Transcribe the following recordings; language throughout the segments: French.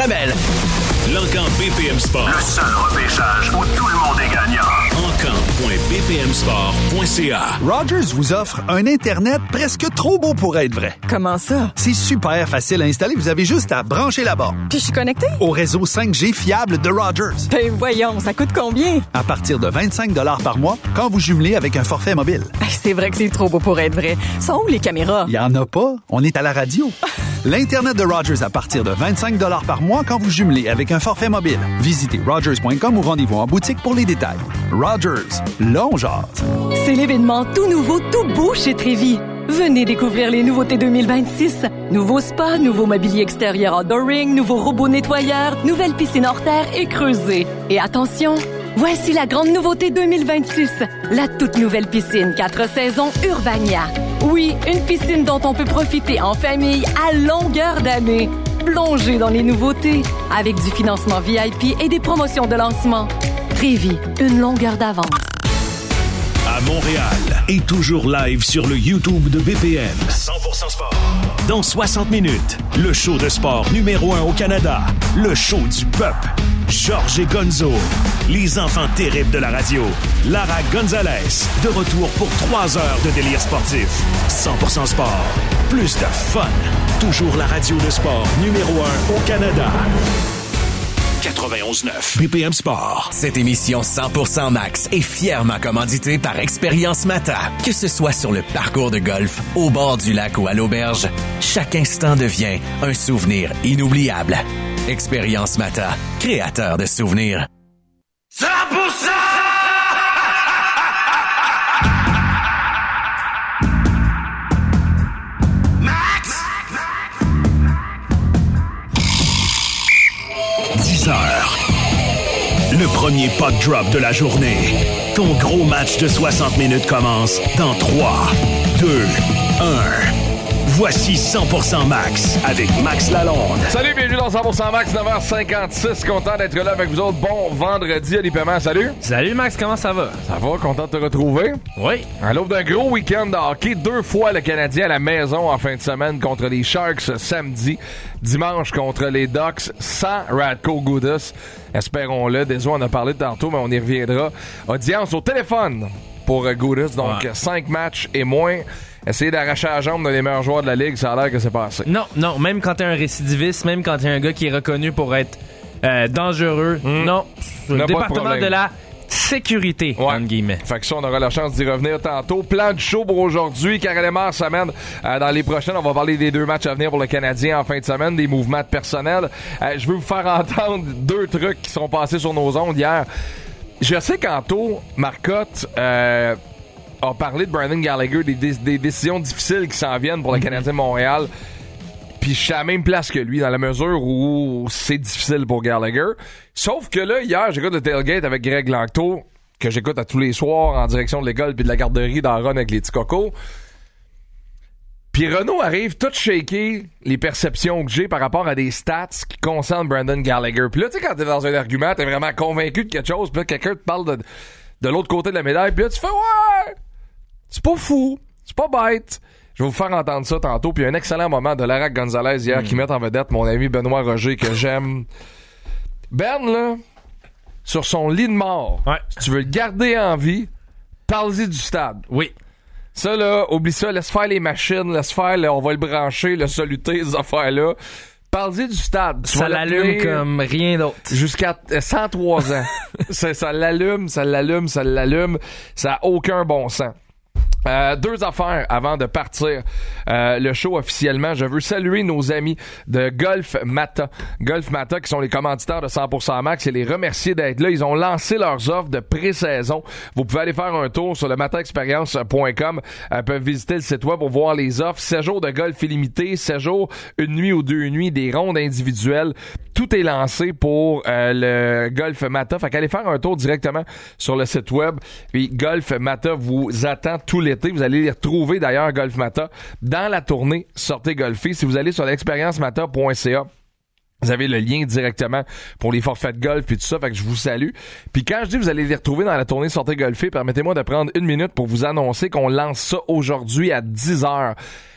caramel. L'Encan BPM Sport. Le seul repêchage où tout le monde est gagnant. Encan.bpmsport.ca. Rogers vous offre un Internet presque trop beau pour être vrai. Comment ça? C'est super facile à installer. Vous avez juste à brancher la borne. Puis je suis connecté? Au réseau 5G fiable de Rogers. Ben voyons, ça coûte combien? À partir de 25 $ par mois quand vous jumelez avec un forfait mobile. C'est vrai que c'est trop beau pour être vrai. Sont où les caméras? Il y en a pas. On est à la radio. L'Internet de Rogers à partir de 25 $ par mois quand vous jumelez avec un forfait mobile. Visitez rogers.com ou rendez-vous en boutique pour les détails. Rogers, là on jase. C'est l'événement tout nouveau, tout beau chez Trévis. Venez découvrir les nouveautés 2026. Nouveau spa, nouveau mobilier extérieur outdooring, nouveau robot nettoyeur, nouvelle piscine hors terre et creusée. Et attention, voici la grande nouveauté 2026. La toute nouvelle piscine 4 saisons Urbania. Oui, une piscine dont on peut profiter en famille à longueur d'année. Plongez dans les nouveautés avec du financement VIP et des promotions de lancement. Trévis, une longueur d'avance. À Montréal et toujours live sur le YouTube de BPM. 100% sport. Dans 60 minutes, le show de sport numéro 1 au Canada. Le show du peuple. Georges et Gonzo. Les enfants terribles de la radio. Lara Gonzalez. De retour pour 3 heures de délire sportif. 100% sport. Plus de fun. Toujours la radio de sport numéro 1 au Canada. 91.9 BPM Sport. Cette émission 100% Max est fièrement commanditée par Expérience Mata. Que ce soit sur le parcours de golf, au bord du lac ou à l'auberge, chaque instant devient un souvenir inoubliable. Expérience Mata, créateur de souvenirs. 100%! 10 heures. Le premier puck drop de la journée. Ton gros match de 60 minutes commence dans 3, 2, 1. Voici 100% Max avec Max Lalonde. Salut, bienvenue dans 100% Max, 9h56. Content d'être là avec vous autres. Bon vendredi, Ali Paiement, salut. Salut Max, comment ça va? Ça va, content de te retrouver. Oui. À l'aube d'un gros week-end de hockey, 2 fois le Canadien à la maison en fin de semaine contre les Sharks samedi. Dimanche contre les Ducks sans Radko Gudas. Espérons-le. Désolé, on a parlé tantôt, mais on y reviendra. Audience au téléphone pour Gudas, donc 5 matchs et moins. Essayer d'arracher la jambe d'un des meilleurs joueurs de la Ligue, ça a l'air que c'est passé. Non, même quand t'es un récidiviste, même quand t'es un gars qui est reconnu pour être dangereux, non. Le département de la sécurité, entre guillemets. Fait que ça, on aura la chance d'y revenir tantôt. Plan du show pour aujourd'hui. Karel Emard s'amène dans les prochaines. On va parler des 2 matchs à venir pour le Canadien en fin de semaine, des mouvements de personnel. Je veux vous faire entendre 2 trucs qui sont passés sur nos ondes hier. Je sais qu'Anto Marcotte a parlé de Brendan Gallagher, des décisions difficiles qui s'en viennent pour le Canadien de Montréal. Puis je suis à la même place que lui, dans la mesure où c'est difficile pour Gallagher. Sauf que là, hier, j'écoute le tailgate avec Greg Langto, que j'écoute à tous les soirs en direction de l'école puis de la garderie dans Run avec les petits cocos. Puis Renaud arrive tout shaker les perceptions que j'ai par rapport à des stats qui concernent Brendan Gallagher. Puis là, tu sais, quand t'es dans un argument, t'es vraiment convaincu de quelque chose, puis là, quelqu'un te parle de l'autre côté de la médaille, puis là, tu fais « Ouais! C'est pas fou! C'est pas bête! » Je vais vous faire entendre ça tantôt. Puis un excellent moment de Lara Gonzalez hier qui met en vedette mon ami Benoît Roger que j'aime. Ben, là, sur son lit de mort, si tu veux le garder en vie, parle-y du stade. Oui. Ça, là, oublie ça, laisse faire les machines, laisse faire, là, on va le brancher, le soluter, ces affaires-là. Parle-y du stade. Ça l'allume comme rien d'autre. Jusqu'à 103 ans. ça l'allume. Ça a aucun bon sens. 2 affaires avant de partir le show officiellement. Je veux saluer nos amis de Golf Mata. Golf Mata qui sont les commanditaires de 100% Max et les remercier d'être là. Ils ont lancé leurs offres de pré-saison. Vous pouvez aller faire un tour sur le mataexperience.com. Peuvent visiter le site web pour voir les offres. 7 jours de golf illimité, 7 jours, 1 nuit ou 2 nuits, des rondes individuelles. Tout est lancé pour le Golf Mata. Fait qu'allez faire un tour directement sur le site web. Puis Golf Mata vous attend tout l'été. Vous allez les retrouver d'ailleurs, Golf Mata, dans la tournée Sortez golfer. Si vous allez sur l'expériencemata.ca, vous avez le lien directement pour les forfaits de golf et tout ça, fait que je vous salue. Puis quand je dis vous allez les retrouver dans la tournée Sortez golfer, permettez-moi de prendre 1 minute pour vous annoncer qu'on lance ça aujourd'hui à 10h.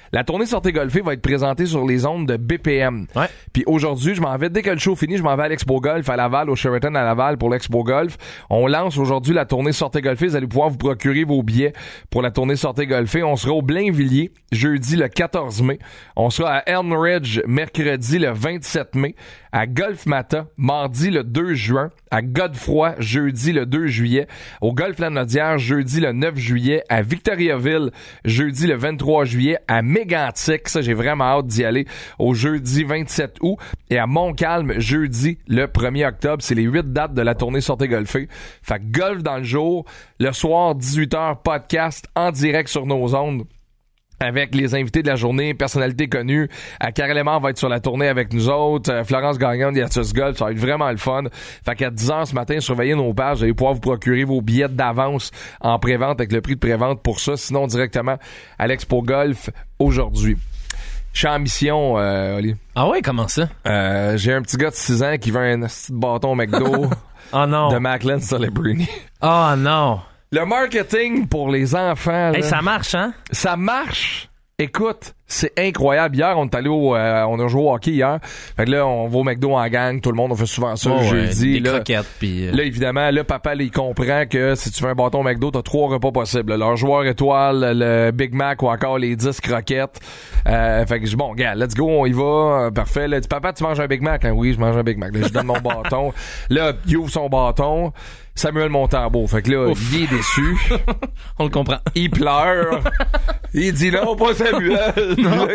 La tournée Sortez Golfer va être présentée sur les ondes de BPM. Ouais. Puis aujourd'hui, je m'en vais, dès que le show finit, je m'en vais à l'Expo Golf à Laval, au Sheraton à Laval pour l'Expo Golf. On lance aujourd'hui la tournée Sortez Golfer. Vous allez pouvoir vous procurer vos billets pour la tournée Sortez Golfer. On sera au Blainvilliers jeudi le 14 mai. On sera à Elm Ridge mercredi le 27 mai. À Golf Mata, mardi le 2 juin. À Godefroy, jeudi le 2 juillet. Au Golf Lanaudière, jeudi le 9 juillet. À Victoriaville, jeudi le 23 juillet. À Mégantic, ça j'ai vraiment hâte d'y aller, au jeudi 27 août. Et à Montcalm, jeudi le 1er octobre. C'est les 8 dates de la tournée Sortez Golfer. Fait que golf dans le jour. Le soir, 18h, podcast en direct sur nos ondes. Avec les invités de la journée, personnalités connues. Karel Lemar va être sur la tournée avec nous autres. Florence Gagnon de Yatus Golf, ça va être vraiment le fun. Fait qu'à 10h ce matin, surveillez nos pages. Vous allez pouvoir vous procurer vos billets d'avance en pré-vente avec le prix de pré-vente pour ça. Sinon, directement à l'Expo Golf aujourd'hui. Je suis en mission, Oli. Ah ouais, comment ça? J'ai un petit gars de 6 ans qui veut un petit bâton McDo Oh non. de Macklin Celebrini. Oh non. Le marketing pour les enfants, là, Ça marche, hein? ça marche. Écoute, c'est incroyable. Hier, on est allé on a joué au hockey hier. Fait que là, on va au McDo en gang. Tout le monde, on fait souvent ça le jeudi. Des là, croquettes, puis... Là, évidemment, là, papa, là, il comprend que si tu veux un bâton McDo, t'as 3 repas possibles. Leur joueur étoile, le Big Mac ou encore les 10 croquettes. Fait que je dis, bon, gars, let's go, on y va. Parfait. Là, dis, papa, tu manges un Big Mac? Hein? Oui, je mange un Big Mac. Là, je donne mon bâton. Là, il ouvre son bâton. Samuel Montembeault. Fait que là, il est déçu. On le comprend. Il pleure. Il dit non, pas Samuel. Non,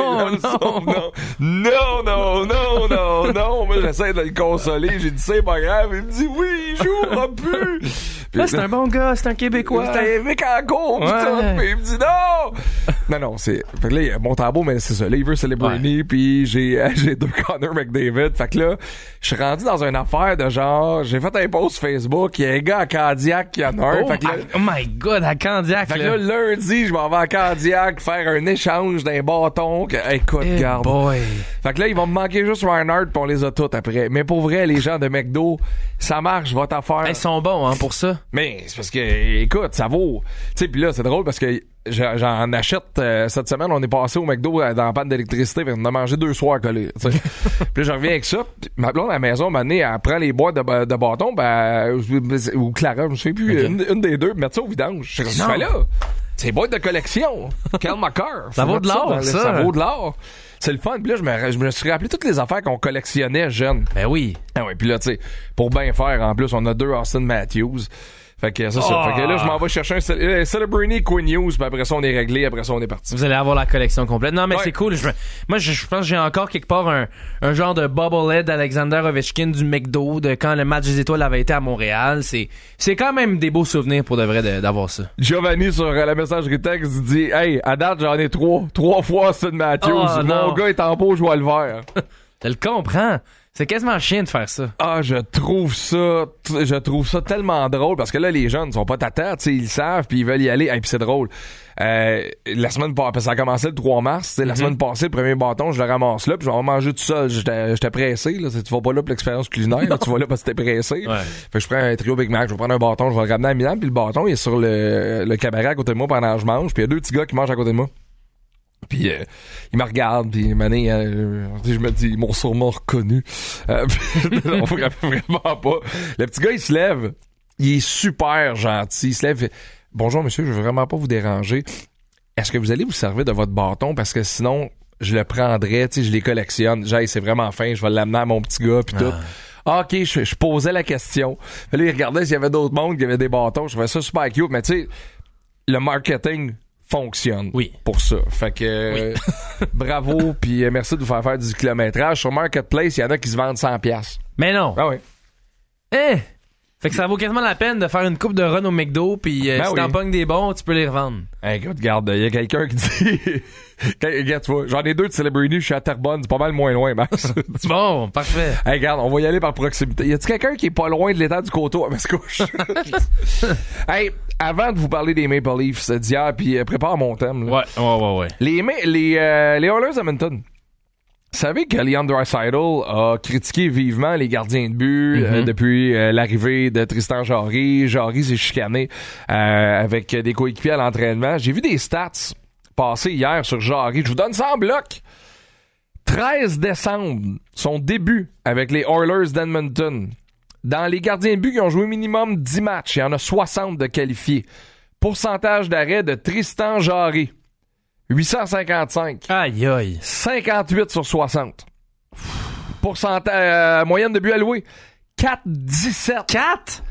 non. Moi, j'essaie de le consoler. J'ai dit, c'est pas grave. Il me dit, oui, il jouera plus. Là, c'est un bon gars, c'est un Québécois. C'est un mec en cours, putain. Puis il me dit non. Non, c'est. Fait que là, il y a Montembeault, mais c'est ça. Là, il veut Celebrini, puis j'ai 2 Connor McDavid. Fait que là, je suis rendu dans une affaire de genre, j'ai fait un post Facebook, il y a un gars à Candiac qui en a un. Fait que là, oh my God, à Candiac, fait que là, lundi, je m'en vais à Candiac faire un échange d'un bâton. Écoute, garde. Boy. Fait que là, ils vont me manquer juste Reinhardt pis on les a toutes après. Mais pour vrai, les gens de McDo, ça marche, votre affaire. Ils sont bons, hein, pour ça. Mais c'est parce que, écoute, ça vaut. Tu sais, pis là, c'est drôle parce que j'en achète cette semaine. On est passé au McDo dans la panne d'électricité. On a mangé 2 soirs collés. Puis là, je reviens avec ça. Pis ma blonde à la maison, maintenant, elle prend les boîtes de bâtons, ou Clara, je me souviens plus, une des deux, mettre ça au vidange. Je suis là. C'est des boîtes de collection. Calme ma cœur. Ça vaut de l'or, ça. Ça vaut de l'or. C'est le fun. Puis là, je me suis rappelé toutes les affaires qu'on collectionnait jeunes. Ben oui. Ah ouais, puis là, tu sais, pour bien faire, en plus, on a 2 Austin Matthews. Fait que ça. Fait que là, je m'en vais chercher un Celebrini Quinn News, puis après ça, on est réglé, après ça, on est parti. Vous allez avoir la collection complète. Non, mais c'est cool. Moi, je pense que j'ai encore quelque part un genre de bobblehead d'Alexander Ovechkin du McDo de quand le match des étoiles avait été à Montréal. C'est quand même des beaux souvenirs pour de vrai d'avoir ça. Giovanni sur la messagerie texte dit, hey, à date, j'en ai 3 fois Austin Matthews. Mon gars est en peau, je vois le vert. Je le comprends. C'est quasiment chien de faire ça. Ah, je trouve ça tellement drôle parce que là, les jeunes sont pas tata, tu sais, ils savent puis ils veulent y aller. Et puis c'est drôle. La semaine passée, ça a commencé le 3 mars, la semaine passée, le premier bâton, je le ramasse là puis je vais en manger tout seul. J'étais pressé, là. Tu vas pas là pour l'expérience culinaire, là, tu vas là parce que t'es pressé. Ouais. Fait que je prends un trio Big Mac, je vais prendre un bâton, je vais le ramener à Milan puis le bâton, il est sur le cabaret à côté de moi pendant que je mange, puis il y a 2 petits gars qui mangent à côté de moi. Puis il me regarde, puis je me dis, ils m'ont sûrement reconnu. Non, vraiment pas. Le petit gars, il se lève. Il est super gentil. Il se lève. Bonjour, monsieur, je veux vraiment pas vous déranger. Est-ce que vous allez vous servir de votre bâton? Parce que sinon, je le prendrais, tu sais, je les collectionne. Genre, c'est vraiment fin, je vais l'amener à mon petit gars, puis tout. Ah, ok, je posais la question. Puis là, il regardait s'il y avait d'autres mondes qui avaient des bâtons. Je trouvais ça super cute, mais tu sais, le marketing fonctionne pour ça. Fait que bravo, puis merci de vous faire du kilométrage. Sur Marketplace, il y en a qui se vendent 100$. Mais non. Ah oui. Fait que ça vaut quasiment la peine de faire une coupe de run au McDo, puis si t'en pognes des bons, tu peux les revendre. Écoute, regarde, il y a quelqu'un qui dit... Regarde, tu vois, j'en ai 2 de Celebrini, je suis à Terrebonne, c'est pas mal moins loin, Max. Bon, parfait. Hey, regarde, on va y aller par proximité. Y a-tu quelqu'un qui est pas loin de l'étang du coteau à Mascouche? Hey, avant de vous parler des Maple Leafs d'hier, puis prépare mon thème. Là. Ouais. Les Oilers Edmonton. Vous savez que Leon Draisaitl a critiqué vivement les gardiens de but depuis l'arrivée de Tristan Jarry. Jarry s'est chicané avec des coéquipiers à l'entraînement. J'ai vu des stats passé hier sur Jarry. Je vous donne ça en bloc. 13 décembre, son début avec les Oilers d'Edmonton. Dans les gardiens de but qui ont joué minimum 10 matchs, il y en a 60 de qualifiés. Pourcentage d'arrêt de Tristan Jarry. 855. Aïe, aïe. 58 sur 60. Pourcentage, moyenne de but alloué. 4,17. 4?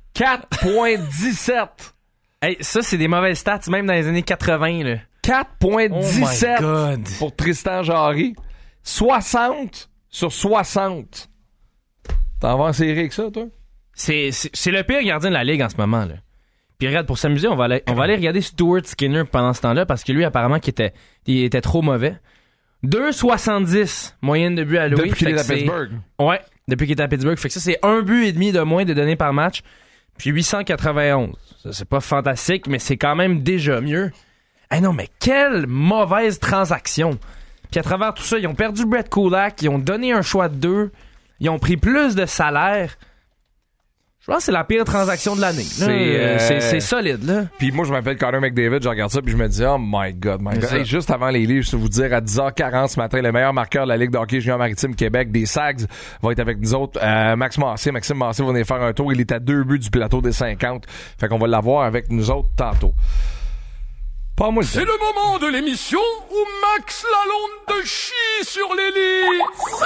4,17. Hey, ça, c'est des mauvaises stats, même dans les années 80, là. 4,17 Oh my God. pour Tristan Jarry. 60 sur 60. T'en vas en série avec ça, toi? C'est le pire gardien de la Ligue en ce moment, là. Puis regarde, pour s'amuser, on va aller regarder Stuart Skinner pendant ce temps-là, parce que lui, apparemment, il était trop mauvais. 2,70 moyenne de but alloué. Depuis qu'il est à Pittsburgh. Ouais, depuis qu'il est à Pittsburgh. Fait que ça, c'est 1 but et demi de moins de données par match. Puis 891. Ça, c'est pas fantastique, mais c'est quand même déjà mieux. Eh non, mais quelle mauvaise transaction. Puis à travers tout ça, ils ont perdu Brett Kulak, ils ont donné un choix de 2, ils ont pris plus de salaire. Je pense que c'est la pire transaction de l'année. C'est solide, là. Puis moi, je m'appelle Connor McDavid, je regarde ça, puis je me dis, oh my God. Hey, juste avant les livres, je vais vous dire, à 10h40 ce matin, le meilleur marqueur de la Ligue de hockey junior maritime Québec, des Sags, va être avec nous autres. Maxime Massé va venir faire un tour. Il est à 2 buts du plateau des 50. Fait qu'on va l'avoir avec nous autres tantôt. Pas moi le C'est le moment de l'émission où Max Lalonde de chie sur les lits.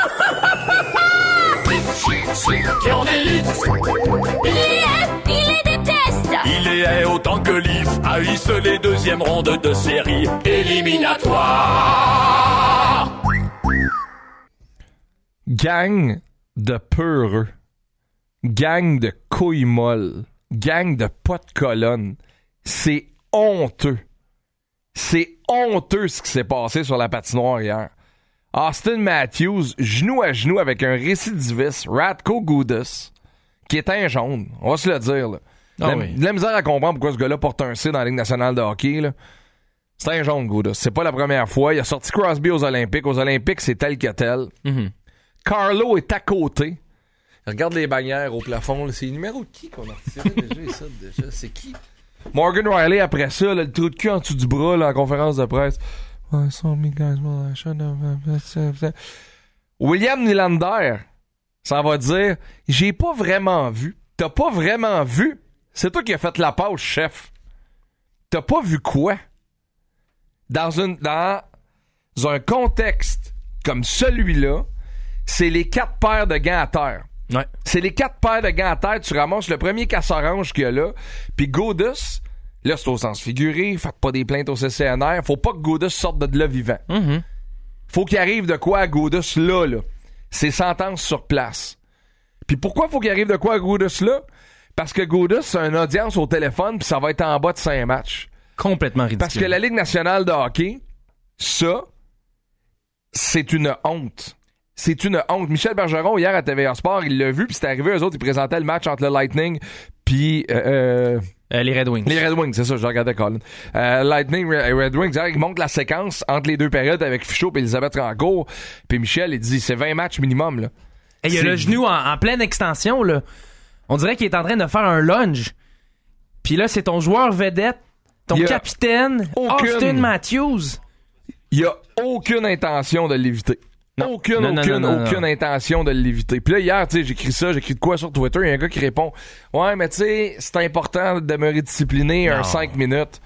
Il les déteste. Il les hait autant que Leaf haïsse les deuxièmes rondes de série éliminatoire. Gang de peureux. Gang de couilles molles. Gang de pas de colonne. C'est honteux. C'est honteux ce qui s'est passé sur la patinoire hier. Austin Matthews, genou à genou avec un récidiviste, Radko Gudas, qui est un jaune. On va se le dire, là. De la misère à comprendre pourquoi ce gars-là porte un C dans la Ligue nationale de hockey, là. C'est un jaune, Gudas. C'est pas la première fois. Il a sorti Crosby aux Olympiques. Aux Olympiques, c'est tel que tel. Mm-hmm. Carlo est à côté. Regarde les bannières au plafond, là. C'est le numéro de qui qu'on a retiré déjà? C'est qui? Morgan Riley, après ça, là, le trou de cul en dessous du bras, là, en conférence de presse. William Nylander, ça va dire, j'ai pas vraiment vu. T'as pas vraiment vu? C'est toi qui as fait la pause, chef. T'as pas vu quoi? Dans un contexte comme celui-là, c'est les 4 paires de gants à terre. Ouais. C'est les 4 paires de gants à terre, tu ramasses le premier casse-orange qu'il y a là, puis Gudas, là c'est au sens figuré, faites pas des plaintes au CCNR, faut pas que Gudas sorte de là vivant. Mm-hmm. Faut qu'il arrive de quoi à Gudas là. C'est sentence sur place. Puis pourquoi faut qu'il arrive de quoi à Gudas là? Parce que Gudas, c'est une audience au téléphone, puis ça va être en bas de 5 matchs. Complètement ridicule. Parce que la Ligue nationale de hockey, ça, c'est une honte. C'est une honte. Michel Bergeron, hier à TVA Sport, il l'a vu, puis c'est arrivé, eux autres, ils présentaient le match entre le Lightning puis les Red Wings. Les Red Wings, c'est ça, je regardais Colin. Lightning, Red Wings, il montre la séquence entre les deux périodes avec Fichot et Elisabeth Rancourt, puis Michel, il dit, c'est 20 matchs minimum, là. Et il y a le genou en pleine extension, là. On dirait qu'il est en train de faire un lunge. Puis là, c'est ton joueur vedette, ton capitaine, Austin Matthews. Il y a aucune intention de l'éviter. Aucune intention de l'éviter. Puis là, hier, tu sais, j'écris de quoi sur Twitter, il y a un gars qui répond, ouais, mais tu sais, c'est important de demeurer discipliné 5 minutes.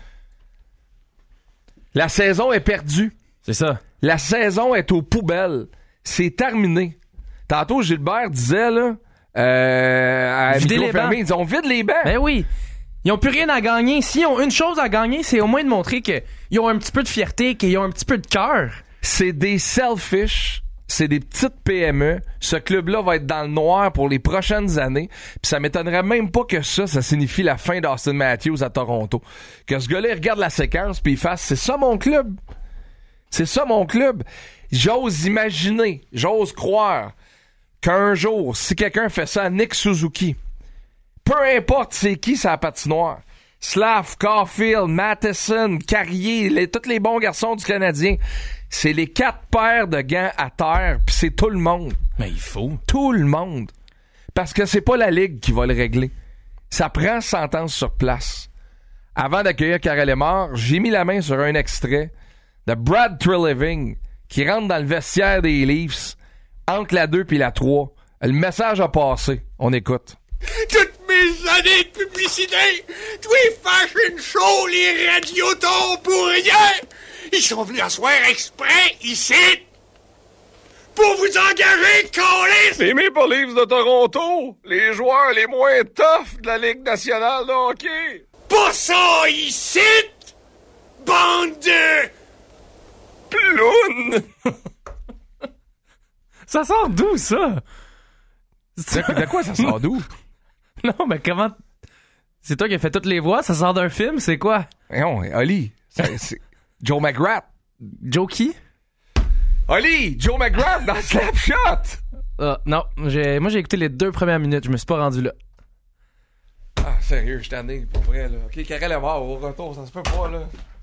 La saison est perdue. C'est ça. La saison est aux poubelles. C'est terminé. Tantôt, Gilbert disait, là, à micro fermé, ils ont vide les bancs. Ben oui. Ils ont plus rien à gagner. S'ils ont une chose à gagner, c'est au moins de montrer qu'ils ont un petit peu de fierté, qu'ils ont un petit peu de cœur. C'est des selfish, c'est des petites PME. Ce club-là va être dans le noir pour les prochaines années. Puis ça m'étonnerait même pas que ça signifie la fin d'Austin Matthews à Toronto. Que ce gars-là, il regarde la séquence puis il fasse, c'est ça mon club. C'est ça mon club. J'ose imaginer, j'ose croire qu'un jour, si quelqu'un fait ça à Nick Suzuki, peu importe c'est qui sa patinoire, Slav, Caulfield, Matheson, Carrier, tous les bons garçons du Canadien, c'est les 4 paires de gants à terre, pis c'est tout le monde. Mais il faut. Tout le monde. Parce que c'est pas la Ligue qui va le régler. Ça prend sentence sur place. Avant d'accueillir Karel Emard, j'ai mis la main sur un extrait de Brad Treliving qui rentre dans le vestiaire des Leafs entre la 2 puis la 3. Le message a passé. On écoute. Toutes mes années de publicité, tous les fashion shows, les radiotons pour rien, ils sont venus asseoir exprès ici pour vous engager, câlisse! Les Maple Leafs de Toronto, les joueurs les moins tough de la Ligue nationale de hockey. Pas ça ici, bande de plounes! Ça sort d'où, ça? De quoi ça sort d'où? Non, mais comment... C'est toi qui as fait toutes les voix? Ça sort d'un film? C'est quoi? Non, Oli. C'est Joe McGrath. Joe qui? Oli! Joe McGrath dans Slapshot! Non, moi j'ai écouté les 2 premières minutes. Je me suis pas rendu là. Ah, sérieux, je t'en ai, pour vrai, là. OK, Karel est mort au retour, ça se peut pas, là.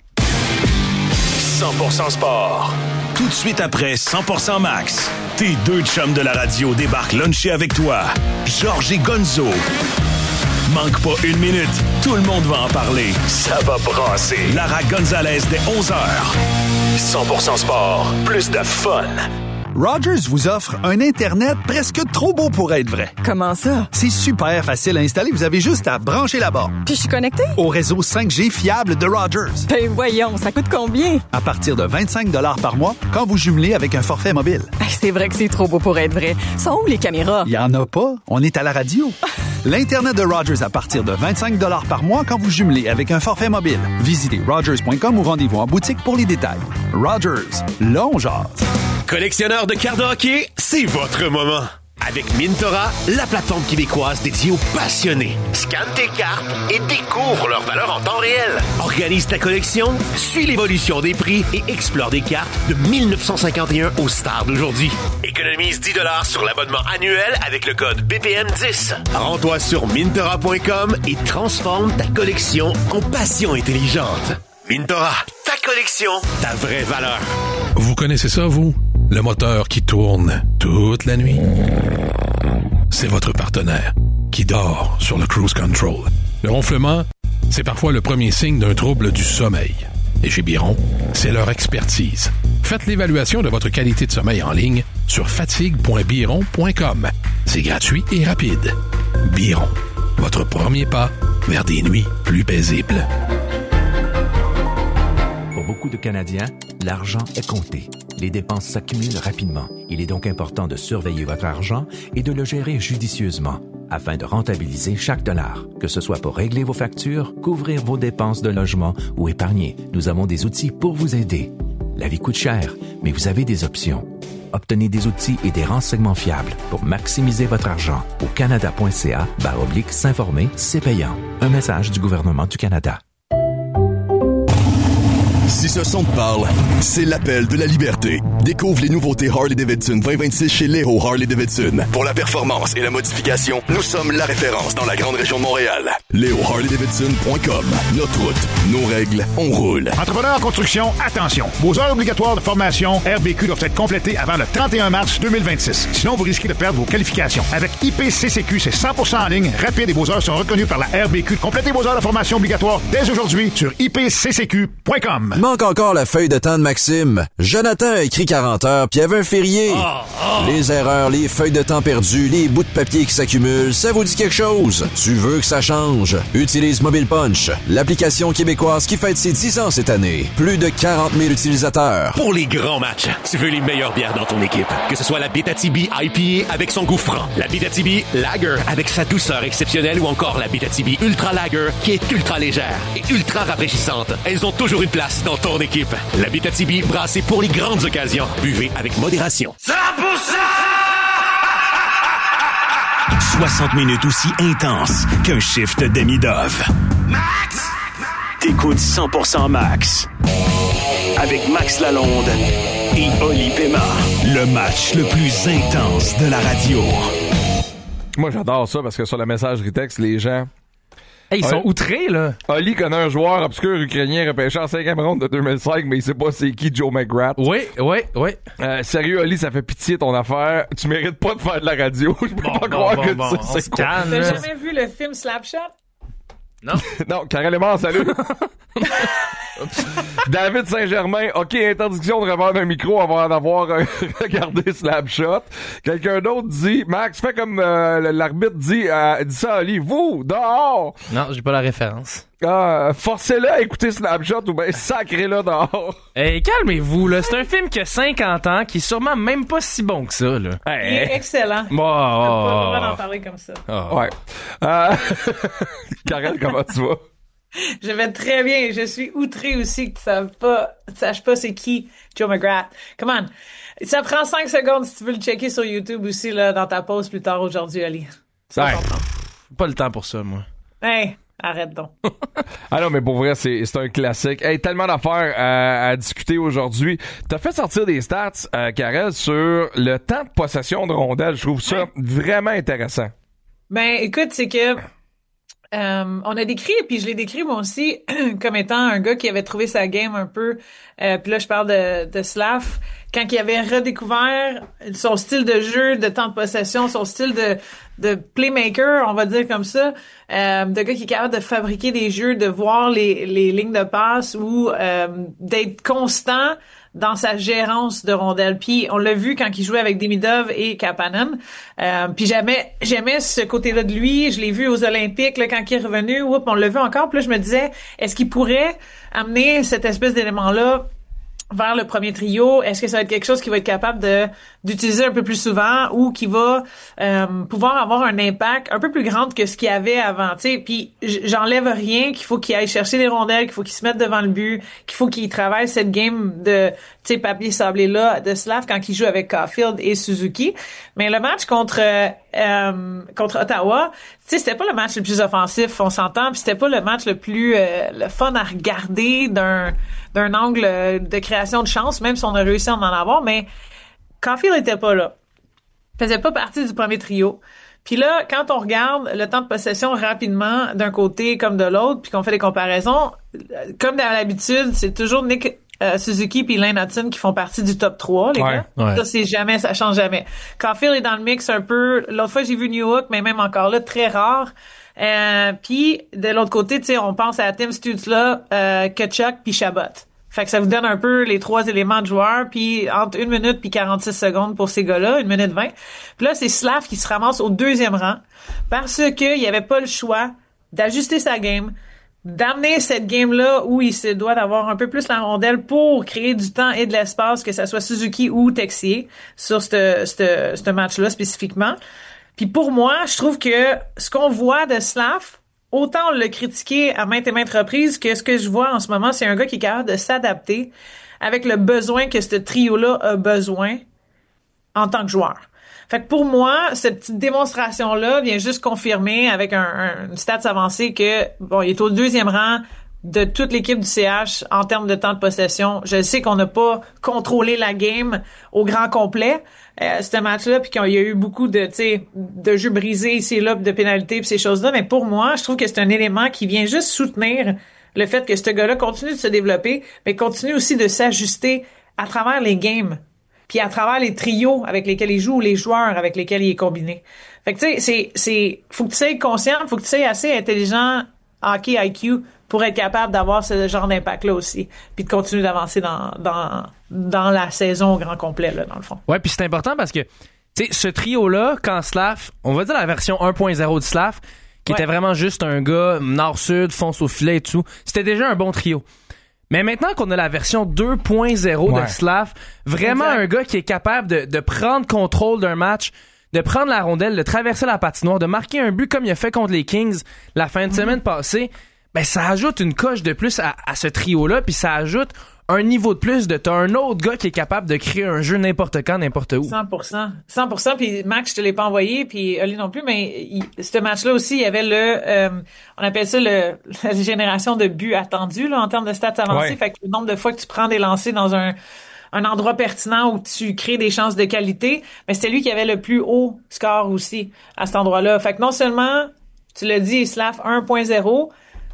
100% sport. Tout de suite après 100% Max, tes 2 chums de la radio débarquent luncher avec toi. Georges et Gonzo. Manque pas une minute, tout le monde va en parler. Ça va brasser. Lara Gonzalez dès 11h. 100% sport, plus de fun. Rogers vous offre un Internet presque trop beau pour être vrai. Comment ça? C'est super facile à installer. Vous avez juste à brancher la borne. Puis je suis connecté? Au réseau 5G fiable de Rogers. Ben voyons, ça coûte combien? À partir de 25 $ par mois quand vous jumelez avec un forfait mobile. C'est vrai que c'est trop beau pour être vrai. Sont où les caméras? Il y en a pas. On est à la radio. L'Internet de Rogers à partir de 25 $ par mois quand vous jumelez avec un forfait mobile. Visitez rogers.com ou rendez-vous en boutique pour les détails. Rogers, là on jase. Collectionneur de cartes de hockey, c'est votre moment. Avec Mintora, la plateforme québécoise dédiée aux passionnés. Scanne tes cartes et découvre leur valeur en temps réel. Organise ta collection, suis l'évolution des prix et explore des cartes de 1951 aux stars d'aujourd'hui. Économise 10 $ sur l'abonnement annuel avec le code BPM10. Rends-toi sur Mintora.com et transforme ta collection en passion intelligente. Mintora, ta collection, ta vraie valeur. Vous connaissez ça, vous? Le moteur qui tourne toute la nuit? C'est votre partenaire qui dort sur le cruise control. Le ronflement, c'est parfois le premier signe d'un trouble du sommeil. Et chez Biron, c'est leur expertise. Faites l'évaluation de votre qualité de sommeil en ligne sur fatigue.biron.com. C'est gratuit et rapide. Biron, votre premier pas vers des nuits plus paisibles. Pour beaucoup de Canadiens, l'argent est compté. Les dépenses s'accumulent rapidement. Il est donc important de surveiller votre argent et de le gérer judicieusement afin de rentabiliser chaque dollar. Que ce soit pour régler vos factures, couvrir vos dépenses de logement ou épargner, nous avons des outils pour vous aider. La vie coûte cher, mais vous avez des options. Obtenez des outils et des renseignements fiables pour maximiser votre argent au canada.ca/s'informer, c'est payant. Un message du gouvernement du Canada. Si ce son te parle, c'est l'appel de la liberté. Découvre les nouveautés Harley-Davidson 2026 chez Léo Harley-Davidson. Pour la performance et la modification, nous sommes la référence dans la grande région de Montréal. LéoHarley-Davidson.com. Notre route, nos règles, on roule. Entrepreneurs en construction, attention. Vos heures obligatoires de formation RBQ doivent être complétées avant le 31 mars 2026. Sinon, vous risquez de perdre vos qualifications. Avec IPCCQ, c'est 100% en ligne, rapide et vos heures sont reconnues par la RBQ. Complétez vos heures de formation obligatoires dès aujourd'hui sur IPCCQ.com. Manque encore la feuille de temps de Maxime. Jonathan a écrit 40 heures, puis il y avait un férié. Les erreurs, les feuilles de temps perdues, les bouts de papier qui s'accumulent, ça vous dit quelque chose? Tu veux que ça change? Utilise Mobile Punch, l'application québécoise qui fête ses 10 ans cette année. Plus de 40 000 utilisateurs. Pour les grands matchs, tu veux les meilleures bières dans ton équipe. Que ce soit la Abitibi IPA avec son goût franc, la Abitibi Lager avec sa douceur exceptionnelle ou encore la Abitibi Ultra Lager qui est ultra légère et ultra rafraîchissante. Elles ont toujours une place dans ton équipe. La Abitibi brassée pour les grandes occasions. Buvez avec modération. 100%! 60 minutes aussi intenses qu'un shift demi-dove. Max! T'écoutes 100% Max. Avec Max Lalonde et Oli Pema. Le match le plus intense de la radio. Moi, j'adore ça parce que sur la messagerie texte, les gens... Hey, ils sont outrés, là. Oli connaît un joueur obscur ukrainien repêché en 5e ronde de 2005, mais il sait pas c'est qui Joe McGrath. Oui. Sérieux, Oli, ça fait pitié ton affaire. Tu mérites pas de faire de la radio. Je peux pas croire que tu sais c'est quoi. T'as jamais vu le film Slapshot? Non. Non, Karel est mort, salut. David Saint-Germain, OK, interdiction de revendre un micro avant d'avoir regardé Slapshot. Quelqu'un d'autre dit, Max, fais comme l'arbitre dit ça à Ali, vous, dehors! Non, j'ai pas la référence. Forcez-le à écouter Slapshot ou ben sacrez-le dehors. Hey, calmez-vous, là. C'est un film qui a 50 ans, qui est sûrement même pas si bon que ça, là. Il est excellent. Bon, on va pas en parler comme ça. Ouais. Karel, comment tu vas? Je vais très bien. Je suis outré aussi que tu saches pas c'est qui Joe McGrath. Come on. Ça prend 5 secondes si tu veux le checker sur YouTube aussi, là, dans ta pause plus tard aujourd'hui, Ali. Ouais. Pas le temps pour ça, moi. Hey, arrête donc. Ah non, mais pour vrai, c'est un classique. Hey, tellement d'affaires à discuter aujourd'hui. T'as fait sortir des stats, Karel, sur le temps de possession de rondelles. Je trouve ça vraiment intéressant. Ben, écoute, c'est que on a décrit, puis je l'ai décrit moi aussi, comme étant un gars qui avait trouvé sa game un peu, puis là je parle de Slav, quand il avait redécouvert son style de jeu, de temps de possession, son style de playmaker, on va dire comme ça, de gars qui est capable de fabriquer des jeux, de voir les lignes de passe ou d'être constant dans sa gérance de rondelles. Puis on l'a vu quand il jouait avec Demidov et Kapanen. Puis j'aimais ce côté-là de lui. Je l'ai vu aux Olympiques là, quand il est revenu. On l'a vu encore. Puis là, je me disais, est-ce qu'il pourrait amener cette espèce d'élément-là vers le premier trio? Est-ce que ça va être quelque chose qui va être capable d'utiliser un peu plus souvent ou qui va pouvoir avoir un impact un peu plus grand que ce qu'il y avait avant, tu sais? Puis j'enlève rien, qu'il faut qu'il aille chercher les rondelles, qu'il faut qu'il se mette devant le but, qu'il faut qu'il travaille cette game de, tu sais, papier sablé là de Slav quand il joue avec Caulfield et Suzuki. Mais le match contre Ottawa, tu sais, c'était pas le match le plus offensif, on s'entend, puis c'était pas le match le plus le fun à regarder d'un angle de création de chance, même si on a réussi à en avoir, mais Caulfield était pas là. Faisait pas partie du premier trio. Puis là, quand on regarde le temps de possession rapidement d'un côté comme de l'autre, puis qu'on fait des comparaisons, comme d'habitude, c'est toujours Nick Suzuki puis Lane Hudson qui font partie du top 3, les gars. Ouais. Ça change jamais. Caulfield est dans le mix un peu. L'autre fois, j'ai vu Newhook, mais même encore là, très rare. Puis de l'autre côté, tu sais, on pense à Tim Stützle, Tkachuk puis Chabot. Fait que ça vous donne un peu les 3 éléments de joueurs, puis entre 1 minute puis 46 secondes pour ces gars-là, 1 minute 20. Puis là, c'est Slav qui se ramasse au 2e rang parce que il avait pas le choix d'ajuster sa game, d'amener cette game-là où il se doit d'avoir un peu plus la rondelle pour créer du temps et de l'espace, que ça soit Suzuki ou Texier sur ce match-là spécifiquement. Puis pour moi, je trouve que ce qu'on voit de Slav, autant on l'a critiqué à maintes et maintes reprises que ce que je vois en ce moment, c'est un gars qui est capable de s'adapter avec le besoin que ce trio-là a besoin en tant que joueur. Fait que pour moi, cette petite démonstration-là vient juste confirmer avec une stats avancée que, bon, il est au 2e rang de toute l'équipe du CH en termes de temps de possession. Je sais qu'on n'a pas contrôlé la game au grand complet, ce match-là, puis qu'il y a eu beaucoup de jeux brisés ici et là, de pénalités, puis ces choses-là. Mais pour moi, je trouve que c'est un élément qui vient juste soutenir le fait que ce gars-là continue de se développer, mais continue aussi de s'ajuster à travers les games, puis à travers les trios avec lesquels il joue ou les joueurs avec lesquels il est combiné. Fait que tu sais, faut que tu sois conscient, faut que tu sois assez intelligent, hockey IQ, pour être capable d'avoir ce genre d'impact-là aussi, puis de continuer d'avancer dans la saison au grand complet, là, dans le fond. Ouais, puis c'est important parce que, tu sais, ce trio-là, quand Slav, on va dire la version 1.0 de Slav, qui était vraiment juste un gars nord-sud, fonce au filet et tout, c'était déjà un bon trio. Mais maintenant qu'on a la version 2.0 de Slav, vraiment un gars qui est capable de prendre contrôle d'un match, de prendre la rondelle, de traverser la patinoire, de marquer un but comme il a fait contre les Kings la fin de semaine passée, ben ça ajoute une coche de plus à ce trio-là, puis ça ajoute un niveau de plus t'as un autre gars qui est capable de créer un jeu n'importe quand, n'importe où. 100%. Puis Max, je te l'ai pas envoyé, puis Oli non plus, mais ce match-là aussi, il y avait on appelle ça la génération de buts attendus là en termes de stats avancées. Fait que le nombre de fois que tu prends des lancers dans un endroit pertinent où tu crées des chances de qualité, mais c'était lui qui avait le plus haut score aussi à cet endroit-là. Fait que non seulement, tu l'as dit, Slav 1.0,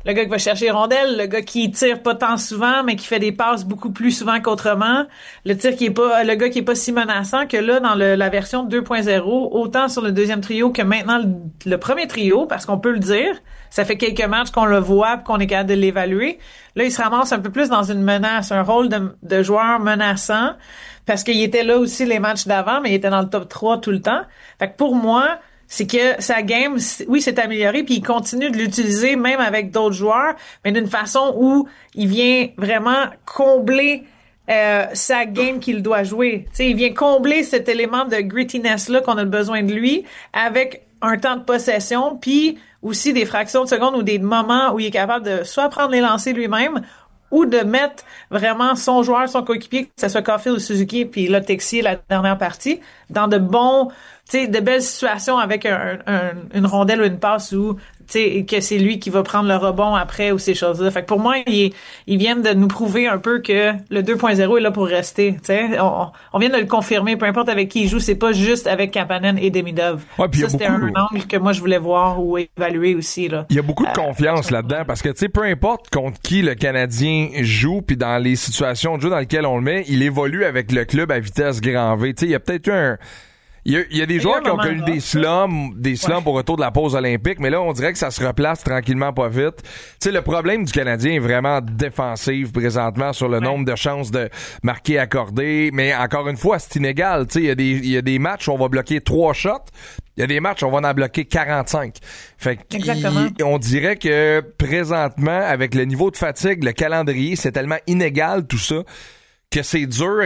le gars qui va chercher les rondelles, le gars qui tire pas tant souvent, mais qui fait des passes beaucoup plus souvent qu'autrement, le gars qui est pas si menaçant que là, dans la version 2.0, autant sur le deuxième trio que maintenant le premier trio, parce qu'on peut le dire, ça fait quelques matchs qu'on le voit, qu'on est capable de l'évaluer. Là, il se ramasse un peu plus dans une menace, un rôle de joueur menaçant, parce qu'il était là aussi les matchs d'avant, mais il était dans le top 3 tout le temps. Fait que pour moi, c'est que sa game, oui, s'est améliorée, puis il continue de l'utiliser même avec d'autres joueurs, mais d'une façon où il vient vraiment combler sa game qu'il doit jouer. Tu sais, il vient combler cet élément de grittiness-là qu'on a besoin de lui avec un temps de possession, puis aussi des fractions de secondes ou des moments où il est capable de soit prendre les lancers lui-même ou de mettre vraiment son joueur, son coéquipier, que ce soit Caulfield ou Suzuki, puis là, Texier, la dernière partie, dans de belles situations avec une rondelle ou une passe où, que c'est lui qui va prendre le rebond après ou ces choses-là. Fait que pour moi, ils viennent de nous prouver un peu que le 2.0 est là pour rester. On vient de le confirmer, peu importe avec qui il joue, c'est pas juste avec Kapanen et Demidov. Ouais, ça, c'était un angle que moi, je voulais voir ou évaluer aussi, là. Il y a beaucoup de confiance là-dedans parce que, tu sais, peu importe contre qui le Canadien joue puis dans les situations de jeu dans lesquelles on le met, il évolue avec le club à vitesse grand V. Tu sais, il y a peut-être eu il y a des joueurs qui ont connu des slums au retour de la pause olympique, mais là, on dirait que ça se replace tranquillement pas vite. Tu sais, le problème du Canadien est vraiment défensif présentement sur le nombre de chances de marquer accordées, mais encore une fois, c'est inégal. Tu sais, il y a des matchs où on va bloquer 3 shots, il y a des matchs où on va en bloquer 45. Fait que on dirait que présentement, avec le niveau de fatigue, le calendrier, c'est tellement inégal tout ça que c'est dur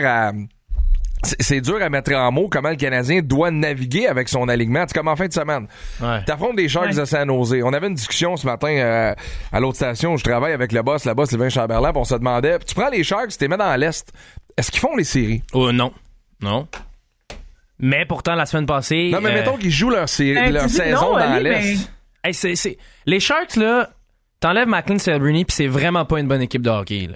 à mettre en mots comment le Canadien doit naviguer avec son alignement. C'est comme en fin de semaine. Ouais. T'affrontes des Sharks de San Jose. On avait une discussion ce matin à l'autre station où je travaille avec le boss Sylvain Chamberlain, puis on se demandait, tu prends les Sharks, tu les mets dans l'Est. Est-ce qu'ils font les séries? Non. Mais pourtant, la semaine passée... Non, mais mettons qu'ils jouent leur saison dans l'Est. Mais... Hey, les Sharks, là, t'enlèves Macklin Celebrini, puis c'est vraiment pas une bonne équipe de hockey. Là.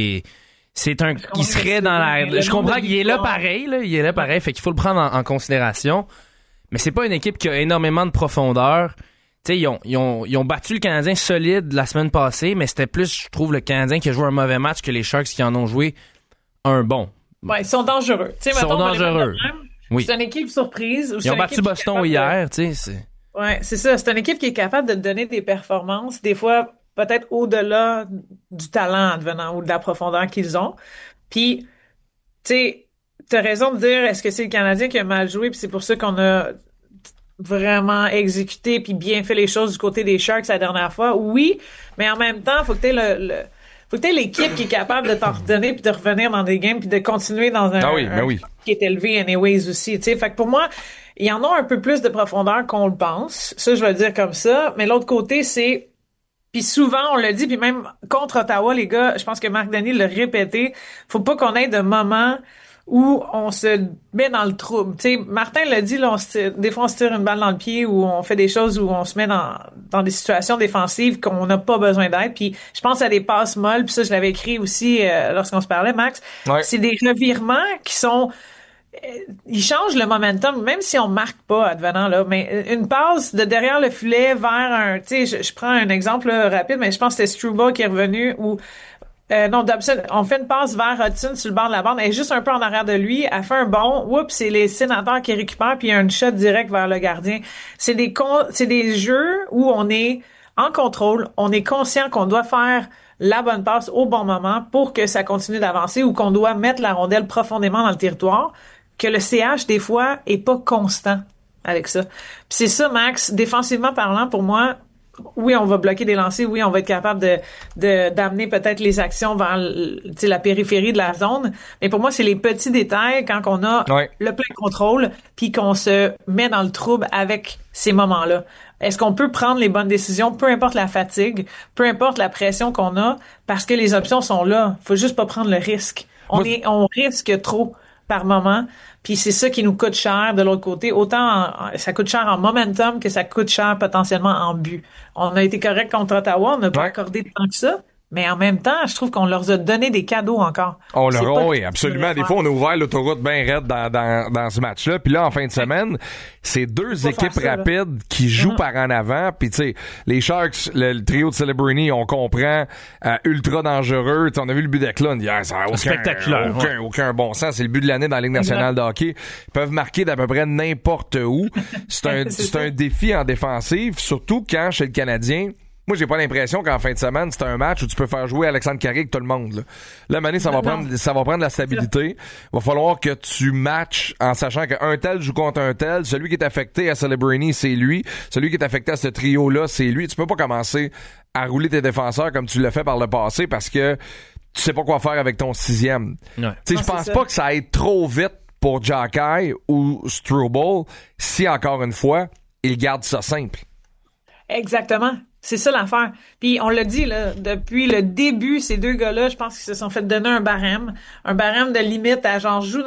Il serait dans la... Je comprends qu'il est là pareil, fait qu'il faut le prendre en considération. Mais c'est pas une équipe qui a énormément de profondeur. Tu sais, ils ont battu le Canadien solide la semaine passée, mais c'était plus, je trouve, le Canadien qui a joué un mauvais match que les Sharks qui en ont joué un bon. Ouais, ils sont dangereux. Ils sont dangereux. Oui. C'est une équipe surprise. Ils ont battu Boston hier, tu sais. Ouais, c'est ça. C'est une équipe qui est capable de donner des performances, des fois peut-être au-delà du talent advenant ou de la profondeur qu'ils ont. Puis, tu sais, t'as raison de dire, est-ce que c'est le Canadien qui a mal joué, puis c'est pour ça qu'on a vraiment exécuté puis bien fait les choses du côté des Sharks la dernière fois? Oui, mais en même temps, faut que t'aies l'équipe qui est capable de t'en redonner puis de revenir dans des games puis de continuer dans un qui est élevé anyways aussi, tu sais. Fait que pour moi, il y en a un peu plus de profondeur qu'on le pense. Ça, je vais le dire comme ça. Mais l'autre côté, c'est... Puis souvent, on le dit, puis même contre Ottawa, les gars, je pense que Marc Denis l'a répété, faut pas qu'on ait de moments où on se met dans le trouble. Tu sais, Martin l'a dit, là, des fois on se tire une balle dans le pied ou on fait des choses où on se met dans des situations défensives qu'on n'a pas besoin d'être. Puis je pense à des passes molles, puis ça, je l'avais écrit aussi lorsqu'on se parlait, Max. Ouais. C'est des revirements qui sont... Ils changent le momentum, même si on marque pas advenant là, mais une passe de derrière le filet vers un, tu sais, je prends un exemple là, rapide, mais je pense que c'était Struba qui est revenu ou Dobson, on fait une passe vers Hudson sur le bord de la bande, elle est juste un peu en arrière de lui, elle fait un bond, oups, c'est les Sénateurs qui récupèrent puis il y a un shot direct vers le gardien. C'est des jeux où on est en contrôle, on est conscient qu'on doit faire la bonne passe au bon moment pour que ça continue d'avancer ou qu'on doit mettre la rondelle profondément dans le territoire. Que le CH, des fois, est pas constant avec ça. Puis c'est ça, Max, défensivement parlant, pour moi, oui, on va bloquer des lancers, oui, on va être capable d'amener peut-être les actions vers la périphérie de la zone, mais pour moi, c'est les petits détails quand on a le plein contrôle puis qu'on se met dans le trouble avec ces moments-là. Est-ce qu'on peut prendre les bonnes décisions, peu importe la fatigue, peu importe la pression qu'on a, parce que les options sont là. Faut juste pas prendre le risque. On risque trop par moment, puis c'est ça qui nous coûte cher de l'autre côté. Autant ça coûte cher en momentum que ça coûte cher potentiellement en but. On a été correct contre Ottawa, on n'a pas accordé tant que ça, Mais en même temps, je trouve qu'on leur a donné des cadeaux encore. Oui, absolument. Des fois, on a ouvert l'autoroute bien raide dans ce match-là. Puis là, en fin de semaine, c'est deux équipes rapides qui jouent par en avant. Puis tu sais, les Sharks, le trio de Celebrini, on comprend, ultra dangereux. T'sais, on a vu le but d'Eklund hier. Ça a spectaculaire. Aucun bon sens. C'est le but de l'année dans la Ligue nationale de hockey. Ils peuvent marquer d'à peu près n'importe où. C'est un défi en défensive, surtout quand, chez le Canadien, moi, j'ai pas l'impression qu'en fin de semaine, c'est un match où tu peux faire jouer Alexandre Carré avec tout le monde. Là, Mané, ça va prendre la stabilité. Il va falloir que tu matches en sachant qu'un tel joue contre un tel. Celui qui est affecté à Celebrini, c'est lui. Celui qui est affecté à ce trio-là, c'est lui. Tu peux pas commencer à rouler tes défenseurs comme tu l'as fait par le passé parce que tu sais pas quoi faire avec ton sixième. Ouais. Tu sais, je pense pas que ça aille trop vite pour Jacky ou Struble si, encore une fois, il garde ça simple. Exactement. C'est ça l'affaire. Puis on l'a dit, là, depuis le début, ces deux gars-là, je pense qu'ils se sont fait donner un barème de limite à genre joue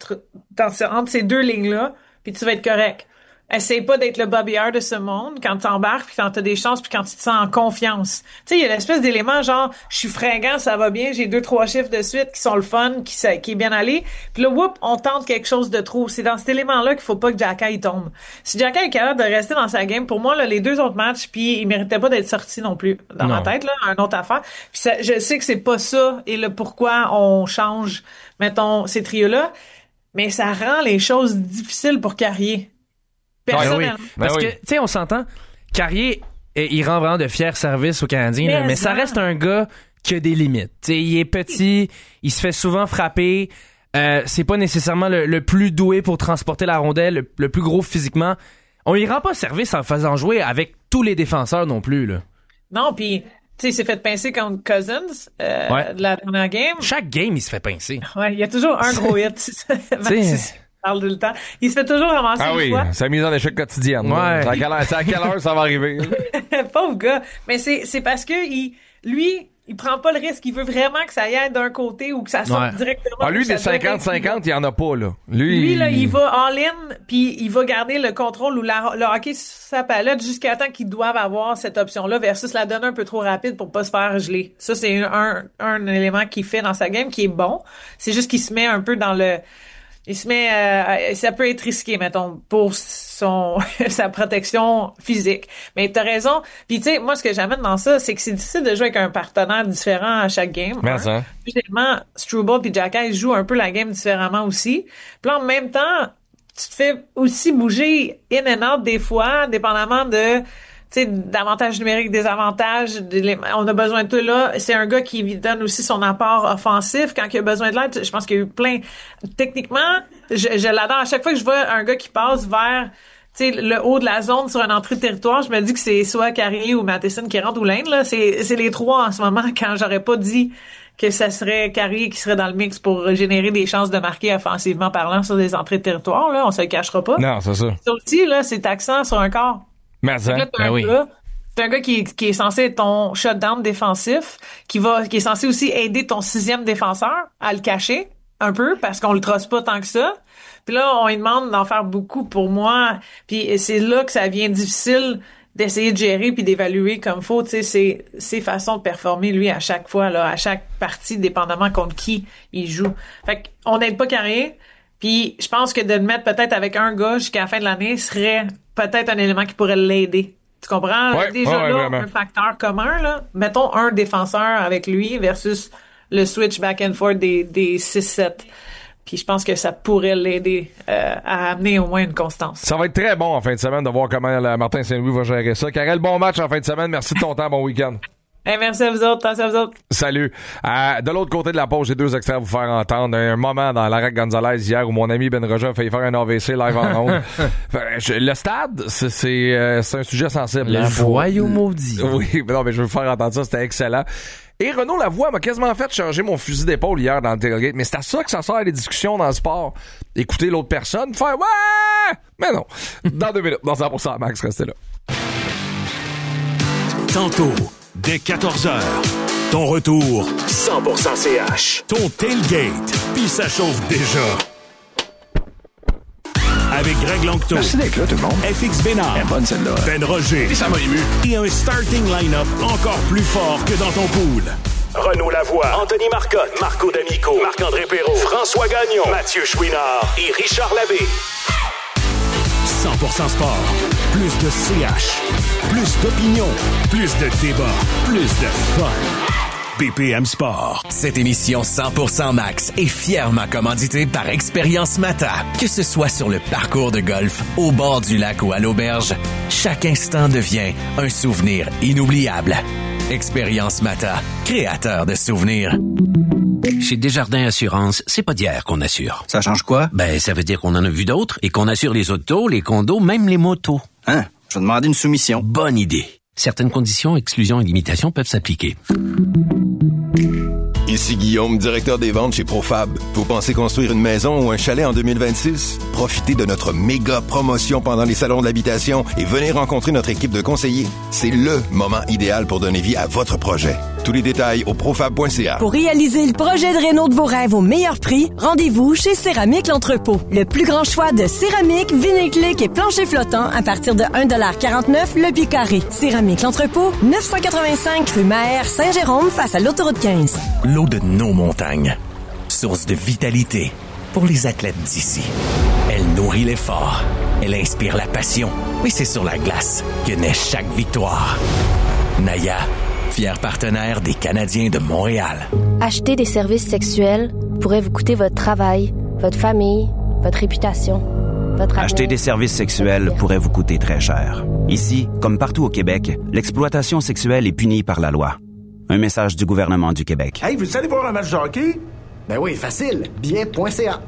entre ces deux lignes-là, puis tu vas être correct. Essaye pas d'être le Bobby Orr de ce monde quand t'embarques, puis quand t'as des chances, puis quand tu te sens en confiance. Tu sais, il y a l'espèce d'élément genre, je suis fringant, ça va bien, j'ai 2-3 chiffres de suite qui sont le fun, qui est bien allé. Puis là, on tente quelque chose de trop. C'est dans cet élément-là qu'il faut pas que Jacky tombe. Si Jacky est capable de rester dans sa game, pour moi, là, les deux autres matchs, puis il méritait pas d'être sorti non plus. Dans ma tête, là, une autre affaire. Puis ça, je sais que c'est pas ça, et le pourquoi on change, mettons, ces trios-là, mais ça rend les choses difficiles pour Carrier. Personnellement. Oui. Parce que, tu sais, on s'entend, Carrier, il rend vraiment de fiers services aux Canadiens, mais ça reste un gars qui a des limites. Tu sais, il est petit, il se fait souvent frapper, c'est pas nécessairement le plus doué pour transporter la rondelle, le plus gros physiquement. On y rend pas service en le faisant jouer avec tous les défenseurs non plus, là. Non, puis... Tu sais, il s'est fait pincer contre Cousins de la dernière game. Chaque game, il se fait pincer. Ouais, il y a toujours un gros hit. Parle tout le temps. Il se fait toujours ramasser une fois. C'est la mise en échec quotidienne. Ouais. C'est à quelle heure ça va arriver? Pauvre gars. Mais c'est parce que lui, il prend pas le risque. Il veut vraiment que ça y aille d'un côté ou que ça sorte directement. Lui, des 50-50, il y en a pas, là. Lui, là, il va all-in, puis il va garder le contrôle ou le hockey sur sa palette jusqu'à temps qu'ils doivent avoir cette option-là versus la donner un peu trop rapide pour pas se faire geler. Ça, c'est un élément qu'il fait dans sa game qui est bon. C'est juste qu'il se met un peu dans le... ça peut être risqué, mettons, pour sa protection physique. Mais t'as raison. Puis tu sais, moi, ce que j'amène dans ça, c'est que c'est difficile de jouer avec un partenaire différent à chaque game. Deuxièmement, Struble puis Jacky jouent un peu la game différemment aussi. Puis là, en même temps, tu te fais aussi bouger in and out des fois, dépendamment de... Tu sais, d'avantages numériques, des avantages, on a besoin de tout là. C'est un gars qui donne aussi son apport offensif quand il a besoin de l'aide. Je pense qu'il y a eu plein... Techniquement, je l'adore. À chaque fois que je vois un gars qui passe vers, tu sais, le haut de la zone sur une entrée de territoire, je me dis que c'est soit Carrier ou Matheson qui rentre ou Lane, là. C'est les trois en ce moment quand j'aurais pas dit que ça serait Carrier qui serait dans le mix pour générer des chances de marquer offensivement parlant sur des entrées de territoire, là. On se le cachera pas. Non, c'est ça. Ça aussi, là, c'est taxant sur un corps. Mais c'est un gars qui est censé être ton shutdown défensif, qui est censé aussi aider ton sixième défenseur à le cacher un peu parce qu'on le trosse pas tant que ça. Puis là, on lui demande d'en faire beaucoup pour moi. Puis c'est là que ça devient difficile d'essayer de gérer puis d'évaluer comme faut, tu sais, ses façons de performer lui à chaque fois là, à chaque partie, dépendamment contre qui il joue. Fait qu'on n'aide pas Carrier. Puis je pense que de le mettre peut-être avec un gars jusqu'à la fin de l'année serait peut-être un élément qui pourrait l'aider. Tu comprends? Un facteur commun, là. Mettons un défenseur avec lui versus le switch back and forth des 6-7. Puis je pense que ça pourrait l'aider à amener au moins une constance. Ça va être très bon en fin de semaine de voir comment Martin Saint-Louis va gérer ça. Karel, bon match en fin de semaine. Merci de ton temps. Bon week-end. Hey, merci à vous autres. Attention à vous autres. Salut. De l'autre côté de la pause, j'ai deux extraits à vous faire entendre. Un moment dans l'Arac Gonzalez hier où mon ami Ben Roger a failli faire un AVC live en ondes. Le stade, c'est un sujet sensible. Le joyau maudit. Oui, mais non, mais je veux vous faire entendre ça. C'était excellent. Et Renaud Lavoie m'a quasiment fait changer mon fusil d'épaule hier dans le tailgate. Mais c'est à ça que ça sert à les discussions dans le sport. Écouter l'autre personne, faire ouais! Mais non. Dans 2 minutes, dans 100% Max, restez là. Tantôt, dès 14h, ton retour 100% CH. Ton tailgate, puis ça chauffe déjà. Avec Greg Langto. Merci d'être là, tout le monde. FX Bénard. Elle est bonne, celle-là. Ben Roger. Et ça m'a ému. Et un starting line-up encore plus fort que dans ton pool. Renaud Lavoie, Anthony Marcotte, Marco D'Amico, Marc-André Perrault, François Gagnon, Mathieu Chouinard et Richard Labbé. 100% sport. Plus de CH. Plus d'opinion. Plus de débat. Plus de fun. BPM Sport. Cette émission 100% Max est fièrement commanditée par Expérience Mata. Que ce soit sur le parcours de golf, au bord du lac ou à l'auberge, chaque instant devient un souvenir inoubliable. Expérience Mata, créateur de souvenirs. Chez Desjardins Assurance, c'est pas d'hier qu'on assure. Ça change quoi? Ben, ça veut dire qu'on en a vu d'autres et qu'on assure les autos, les condos, même les motos. Hein? Je vais demander une soumission. Bonne idée. Certaines conditions, exclusions et limitations peuvent s'appliquer. Ici Guillaume, directeur des ventes chez Profab. Vous pensez construire une maison ou un chalet en 2026? Profitez de notre méga promotion pendant les salons de l'habitation et venez rencontrer notre équipe de conseillers. C'est le moment idéal pour donner vie à votre projet. Tous les détails au profab.ca. Pour réaliser le projet de réno de vos rêves au meilleur prix, rendez-vous chez Céramique L'Entrepôt. Le plus grand choix de céramique, vinyle-clic et plancher flottant à partir de 1,49$ le pied carré. Céramique L'Entrepôt, 985 rue Maher, Saint-Jérôme, face à l'autoroute 15. L'eau de nos montagnes, source de vitalité pour les athlètes d'ici. Elle nourrit l'effort, elle inspire la passion. Oui, c'est sur la glace que naît chaque victoire. Naya, fier partenaire des Canadiens de Montréal. Acheter des services sexuels pourrait vous coûter votre travail, votre famille, votre réputation, votre avenir. Acheter des services sexuels pourrait vous coûter très cher. Ici, comme partout au Québec, l'exploitation sexuelle est punie par la loi. Un message du gouvernement du Québec. Hey, vous allez voir un match de hockey? Ben oui, facile. Billet.ca.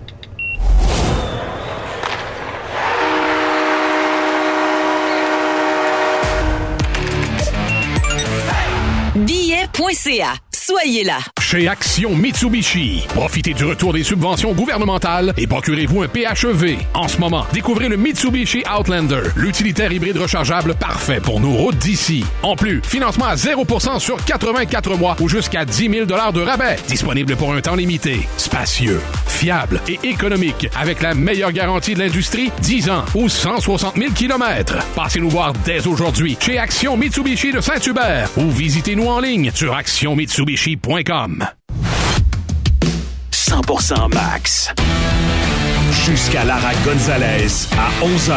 Billet.ca. Soyez là. Chez Action Mitsubishi, profitez du retour des subventions gouvernementales et procurez-vous un PHEV. En ce moment, découvrez le Mitsubishi Outlander, l'utilitaire hybride rechargeable parfait pour nos routes d'ici. En plus, financement à 0% sur 84 mois ou jusqu'à 10 000 $ de rabais. Disponible pour un temps limité. Spacieux, fiable et économique avec la meilleure garantie de l'industrie, 10 ans ou 160 000 km. Passez nous voir dès aujourd'hui chez Action Mitsubishi de Saint-Hubert ou visitez-nous en ligne sur actionmitsubishi.com. 100% Max. Jusqu'à Lara Gonzalez à 11h.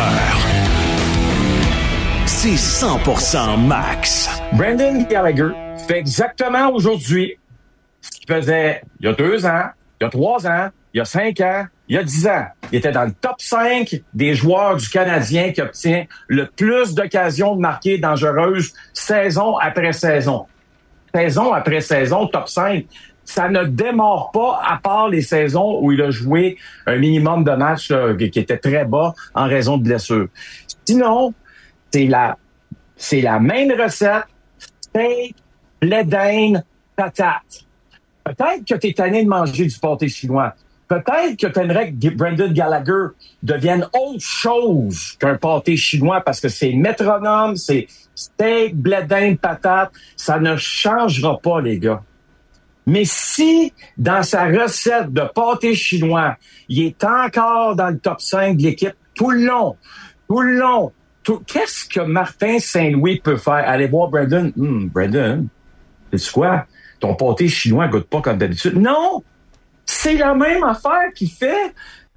C'est 100% Max. Brendan Gallagher fait exactement aujourd'hui ce qu'il faisait il y a 2 ans, il y a 3 ans, il y a 5 ans, il y a 10 ans. Il était dans le top 5 des joueurs du Canadien qui obtient le plus d'occasions de marquer dangereuses saison après saison. Saison après saison, top 5. Ça ne démarre pas, à part les saisons où il a joué un minimum de matchs qui était très bas en raison de blessures. Sinon, c'est la même recette, steak, blé d'Inde, patate. Peut-être que tu es tanné de manger du pâté chinois. Peut-être que tu aimerais que Brendan Gallagher devienne autre chose qu'un pâté chinois parce que c'est métronome, c'est steak, blé d'Inde, patate. Ça ne changera pas, les gars. Mais si, dans sa recette de pâté chinois, il est encore dans le top 5 de l'équipe tout le long, qu'est-ce que Martin Saint-Louis peut faire? Aller voir Brendan. Brendan, sais-tu quoi? Ton pâté chinois goûte pas comme d'habitude. Non! C'est la même affaire qu'il fait.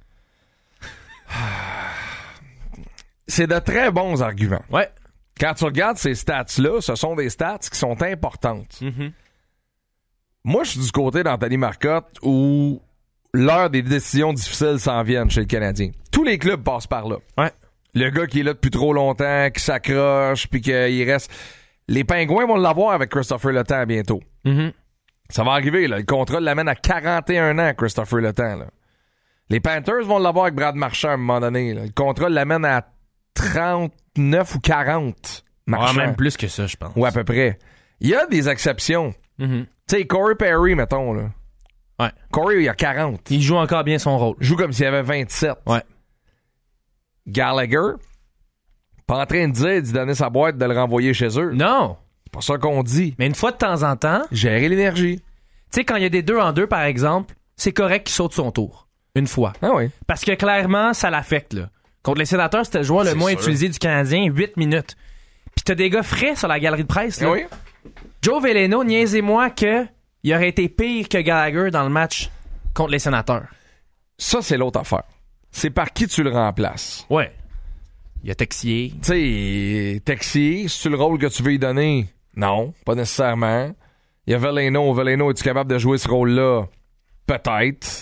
C'est de très bons arguments. Ouais. Quand tu regardes ces stats-là, ce sont des stats qui sont importantes. Mm-hmm. Moi, je suis du côté d'Anthony Marcotte où l'heure des décisions difficiles s'en viennent chez le Canadien. Tous les clubs passent par là. Ouais. Le gars qui est là depuis trop longtemps, qui s'accroche, puis qu'il reste... Les Pingouins vont l'avoir avec Christopher Le Temps bientôt. Mm-hmm. Ça va arriver, là. Le contrat l'amène à 41 ans, Christopher Le Temps, là. Les Panthers vont l'avoir avec Brad Marchand à un moment donné, là. Le contrat l'amène à 39 ou 40. Ouais, même plus que ça, je pense. Ouais, à peu près. Il y a des exceptions. Mm-hmm. Tu sais, Corey Perry, mettons, là. Ouais. Corey, il a 40. Il joue encore bien son rôle. Il joue comme s'il avait 27. Ouais. Gallagher, pas en train de dire d'y donner sa boîte, de le renvoyer chez eux. Non. C'est pas ça qu'on dit. Mais une fois de temps en temps... Gérer l'énergie. Tu sais, quand il y a des 2-en-2, par exemple, c'est correct qu'il saute son tour. Une fois. Ah oui. Parce que clairement, ça l'affecte, là. Contre les Sénateurs, c'était le joueur le moins utilisé du Canadien, 8 minutes. Puis t'as des gars frais sur la galerie de presse, là. Oui. Joe Veleno, niaisez-moi que il aurait été pire que Gallagher dans le match contre les Sénateurs. Ça, c'est l'autre affaire. C'est par qui tu le remplaces. Ouais. Il y a Texier. Tu sais, Texier, c'est-tu le rôle que tu veux lui donner? Non, pas nécessairement. Il y a Veleno. Veleno, es-tu capable de jouer ce rôle-là? Peut-être.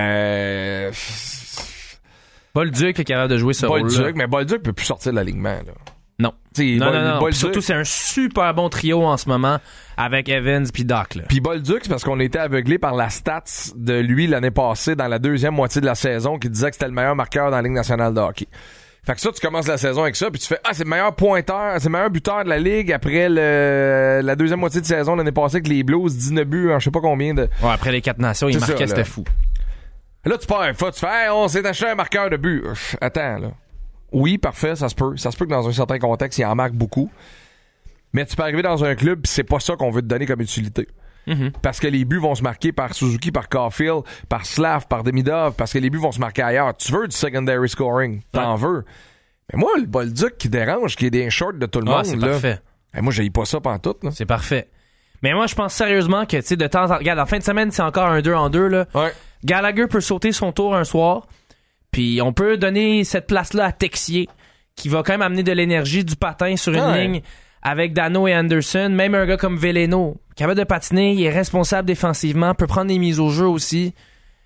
Bolduc est capable de jouer ce rôle-là. Mais Bolduc peut plus sortir de l'alignement, là. Non. Non. Surtout, c'est un super bon trio en ce moment avec Evans puis Doc. Puis Bolduc, c'est parce qu'on a été aveuglé par la stats de lui l'année passée dans la deuxième moitié de la saison qui disait que c'était le meilleur marqueur dans la Ligue nationale de hockey. Fait que ça, tu commences la saison avec ça, puis tu fais c'est le meilleur pointeur, c'est le meilleur buteur de la Ligue après la deuxième moitié de saison l'année passée avec les Blues, 19 buts en je sais pas combien de... Ouais, après les 4 nations, il marquait, c'était fou. Là, tu pars un fois, tu fais on s'est acheté un marqueur de but. Attends, là. Oui, parfait, ça se peut. Ça se peut que dans un certain contexte, il en marque beaucoup. Mais tu peux arriver dans un club pis c'est pas ça qu'on veut te donner comme utilité. Mm-hmm. Parce que les buts vont se marquer par Suzuki, par Caulfield, par Slav, par Demidov, parce que les buts vont se marquer ailleurs. Tu veux du secondary scoring. T'en veux. Mais moi, le Bolduc qui dérange, qui est des shorts de tout le monde, c'est là. Parfait. Moi, j'haïs pas ça pantoute, là. C'est parfait. Mais moi, je pense sérieusement que, tu sais, de temps en temps, regarde, en fin de semaine, c'est encore un 2-en-2, là. Ouais. Gallagher peut sauter son tour un soir, puis on peut donner cette place-là à Texier, qui va quand même amener de l'énergie, du patin sur une ligne avec Dano et Anderson. Même un gars comme Veleno, capable de patiner, il est responsable défensivement, peut prendre des mises au jeu aussi.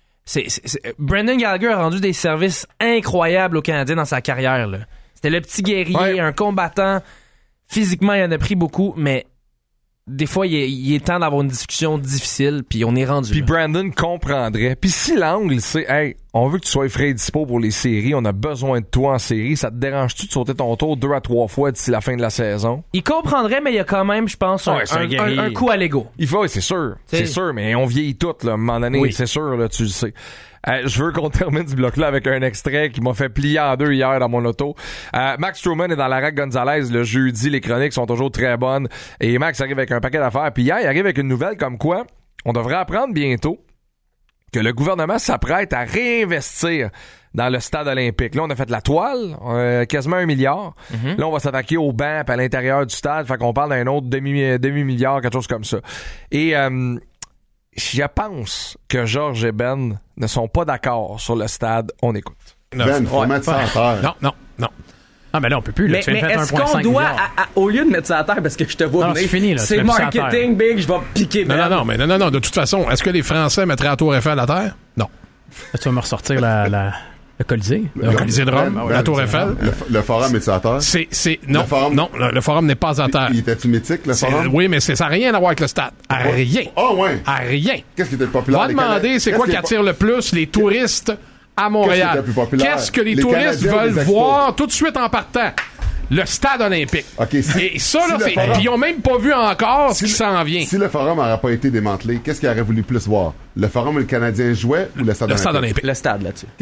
Brendan Gallagher a rendu des services incroyables aux Canadiens dans sa carrière, là. C'était le petit guerrier, un combattant. Physiquement, il en a pris beaucoup, mais des fois, il est temps d'avoir une discussion difficile, puis on est rendu. Puis Brandon comprendrait. Puis si l'angle, c'est hey, on veut que tu sois frais et dispo pour les séries, on a besoin de toi en série, ça te dérange-tu de sauter ton tour 2 à 3 fois d'ici la fin de la saison? Il comprendrait, mais il y a quand même, je pense, un coup à l'ego. Il faut, c'est sûr. C'est sûr, mais on vieillit toutes, là, à un moment donné, c'est sûr, là, tu le sais. Je veux qu'on termine ce bloc-là avec un extrait qui m'a fait plier en deux hier dans mon auto. Max Truman est dans la RAC Gonzalez le jeudi. Les chroniques sont toujours très bonnes. Et Max arrive avec un paquet d'affaires. Puis hier, il arrive avec une nouvelle comme quoi on devrait apprendre bientôt que le gouvernement s'apprête à réinvestir dans le stade olympique. Là, on a fait la toile, quasiment 1 milliard. Mm-hmm. Là, on va s'attaquer au banc à l'intérieur du stade. Fait qu'on parle d'un autre demi-milliard, quelque chose comme ça. Et... je pense que Georges et Ben ne sont pas d'accord sur le stade. On écoute. Ben, faut mettre ça à terre. Non. Ah, ben là, on peut plus. Là, mais est-ce qu'on doit, au lieu de mettre ça à terre, parce que je te vois venir, c'est fini, là, c'est marketing big, je vais piquer Ben. Non, de toute façon, est-ce que les Français mettraient la Tour Eiffel à terre? Non. Là, tu vas me ressortir le Colisée. Le Colisée de Rome, la Tour Eiffel. Le forum est-il à terre? Non, le forum n'est pas à terre. Il était-tu mythique, le forum? Oui, mais ça n'a rien à voir avec le stade. À rien. Ah, ouais. À rien. Qu'est-ce qui était le populaire? Va demander, c'est quoi qui attire le plus les touristes à Montréal? Qu'est-ce que les touristes veulent voir tout de suite en partant? Le stade olympique. Okay, et ça, là, puis ils n'ont même pas vu encore ce qui s'en vient. Si le forum n'aurait pas été démantelé, qu'est-ce qu'ils auraient voulu plus voir? Le forum où le Canadien jouait ou le stade olympique? Le stade, là-dessus. Le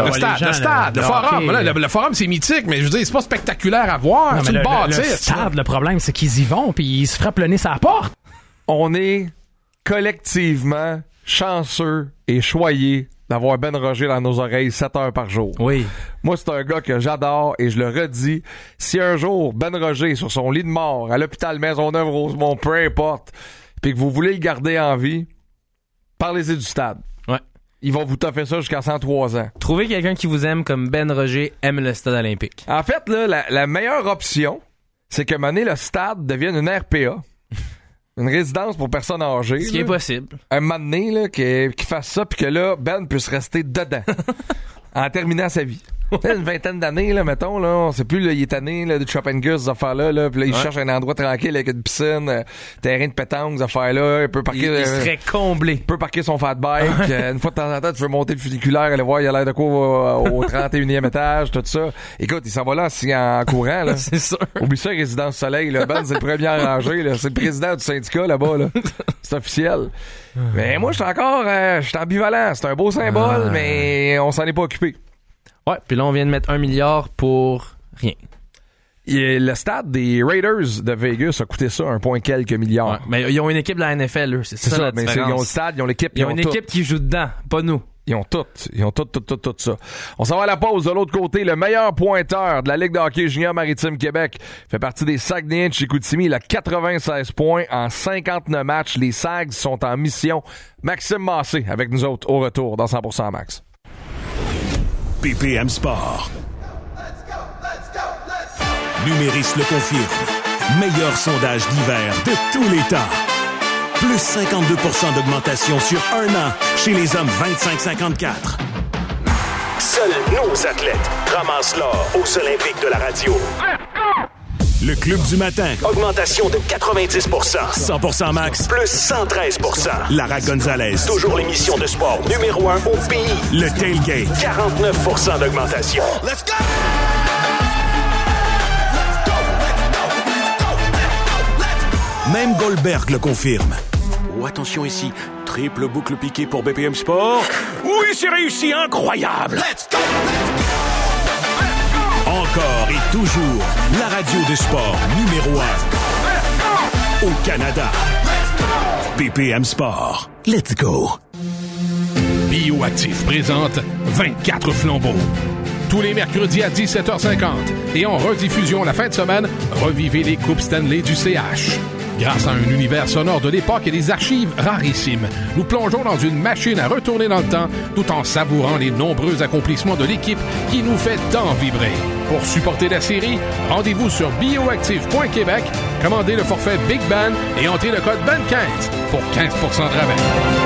forum. Le forum, c'est mythique, mais je veux dire, c'est pas spectaculaire à voir. C'est une bâtisse. Le stade, le problème, c'est qu'ils y vont puis ils se frappent le nez sur la porte. On est collectivement chanceux et choyés d'avoir Ben Roger dans nos oreilles 7 heures par jour. Oui. Moi, c'est un gars que j'adore et je le redis. Si un jour, Ben Roger, sur son lit de mort, à l'hôpital Maisonneuve-Rosemont, peu importe, puis que vous voulez le garder en vie, parlez-y du stade. Ouais. Ils vont vous toffer ça jusqu'à 103 ans. Trouvez quelqu'un qui vous aime comme Ben Roger aime le stade olympique. En fait, là, la meilleure option, c'est que maintenant le stade devienne une RPA. Une résidence pour personnes âgées. Ce qui est possible. Un moment donné, là, qui fasse ça, puis que là, Ben puisse rester dedans. En terminant sa vie. Une vingtaine d'années, là, mettons, là, on sait plus, là, il est tanné, là, de Chop and Gus, ces affaires-là, là, puis là, il cherche un endroit tranquille avec une piscine, terrain de pétanque, ces affaires-là, il peut parquer... Il serait comblé. Il peut parquer son fat bike, une fois de temps en temps, tu veux monter le funiculaire, aller voir, il a l'air de quoi au 31e étage, tout ça. Écoute, il s'en va là, en courant, là. C'est sûr. Oublie ça, Résidence Soleil, là, Ben, c'est le premier rangé, là, c'est le président du syndicat, là-bas, là. C'est officiel. Mais moi, je suis ambivalent, c'est un beau symbole, mais on s'en est pas occupé. Ouais, puis là, on vient de mettre 1 milliard pour rien. Et le stade des Raiders de Vegas a coûté ça 1 point quelques milliards. Ouais, mais ils ont une équipe de la NFL, eux. C'est ça la mais différence. Ils ont le stade, ils ont l'équipe. Ils ont une équipe qui joue dedans, pas nous. Ils ont tout ça. On s'en va à la pause. De l'autre côté, le meilleur pointeur de la Ligue de hockey junior Maritime Québec fait partie des Saguenayens de Chicoutimi. Il a 96 points en 59 matchs. Les Sags sont en mission. Maxime Massé avec nous autres au retour dans 100% Max. BPM Sport. Numéris le confirme. Meilleur sondage d'hiver de tous les temps. Plus 52% d'augmentation sur un an chez les hommes 25-54. Seuls nos athlètes ramassent l'or aux Olympiques de la radio. Le Club du matin. Augmentation de 90%. 100% max. Plus 113%. Lara Gonzalez. Toujours l'émission de sport numéro 1 au pays. Le Tailgate. 49% d'augmentation. Let's go! Même Goldberg le confirme. Oh, attention ici. Triple boucle piquée pour BPM Sport. Oui, c'est réussi. Incroyable. Let's go! Encore et toujours, la radio de sport numéro 1 au Canada. BPM Sport. Let's go. Bioactif présente 24 flambeaux. Tous les mercredis à 17h50. Et en rediffusion la fin de semaine, revivez les Coupes Stanley du CH. Grâce à un univers sonore de l'époque et des archives rarissimes, nous plongeons dans une machine à retourner dans le temps tout en savourant les nombreux accomplissements de l'équipe qui nous fait tant vibrer. Pour supporter la série, rendez-vous sur bioactive.québec, commandez le forfait Big Band et entrez le code BAN15 pour 15% de rabais.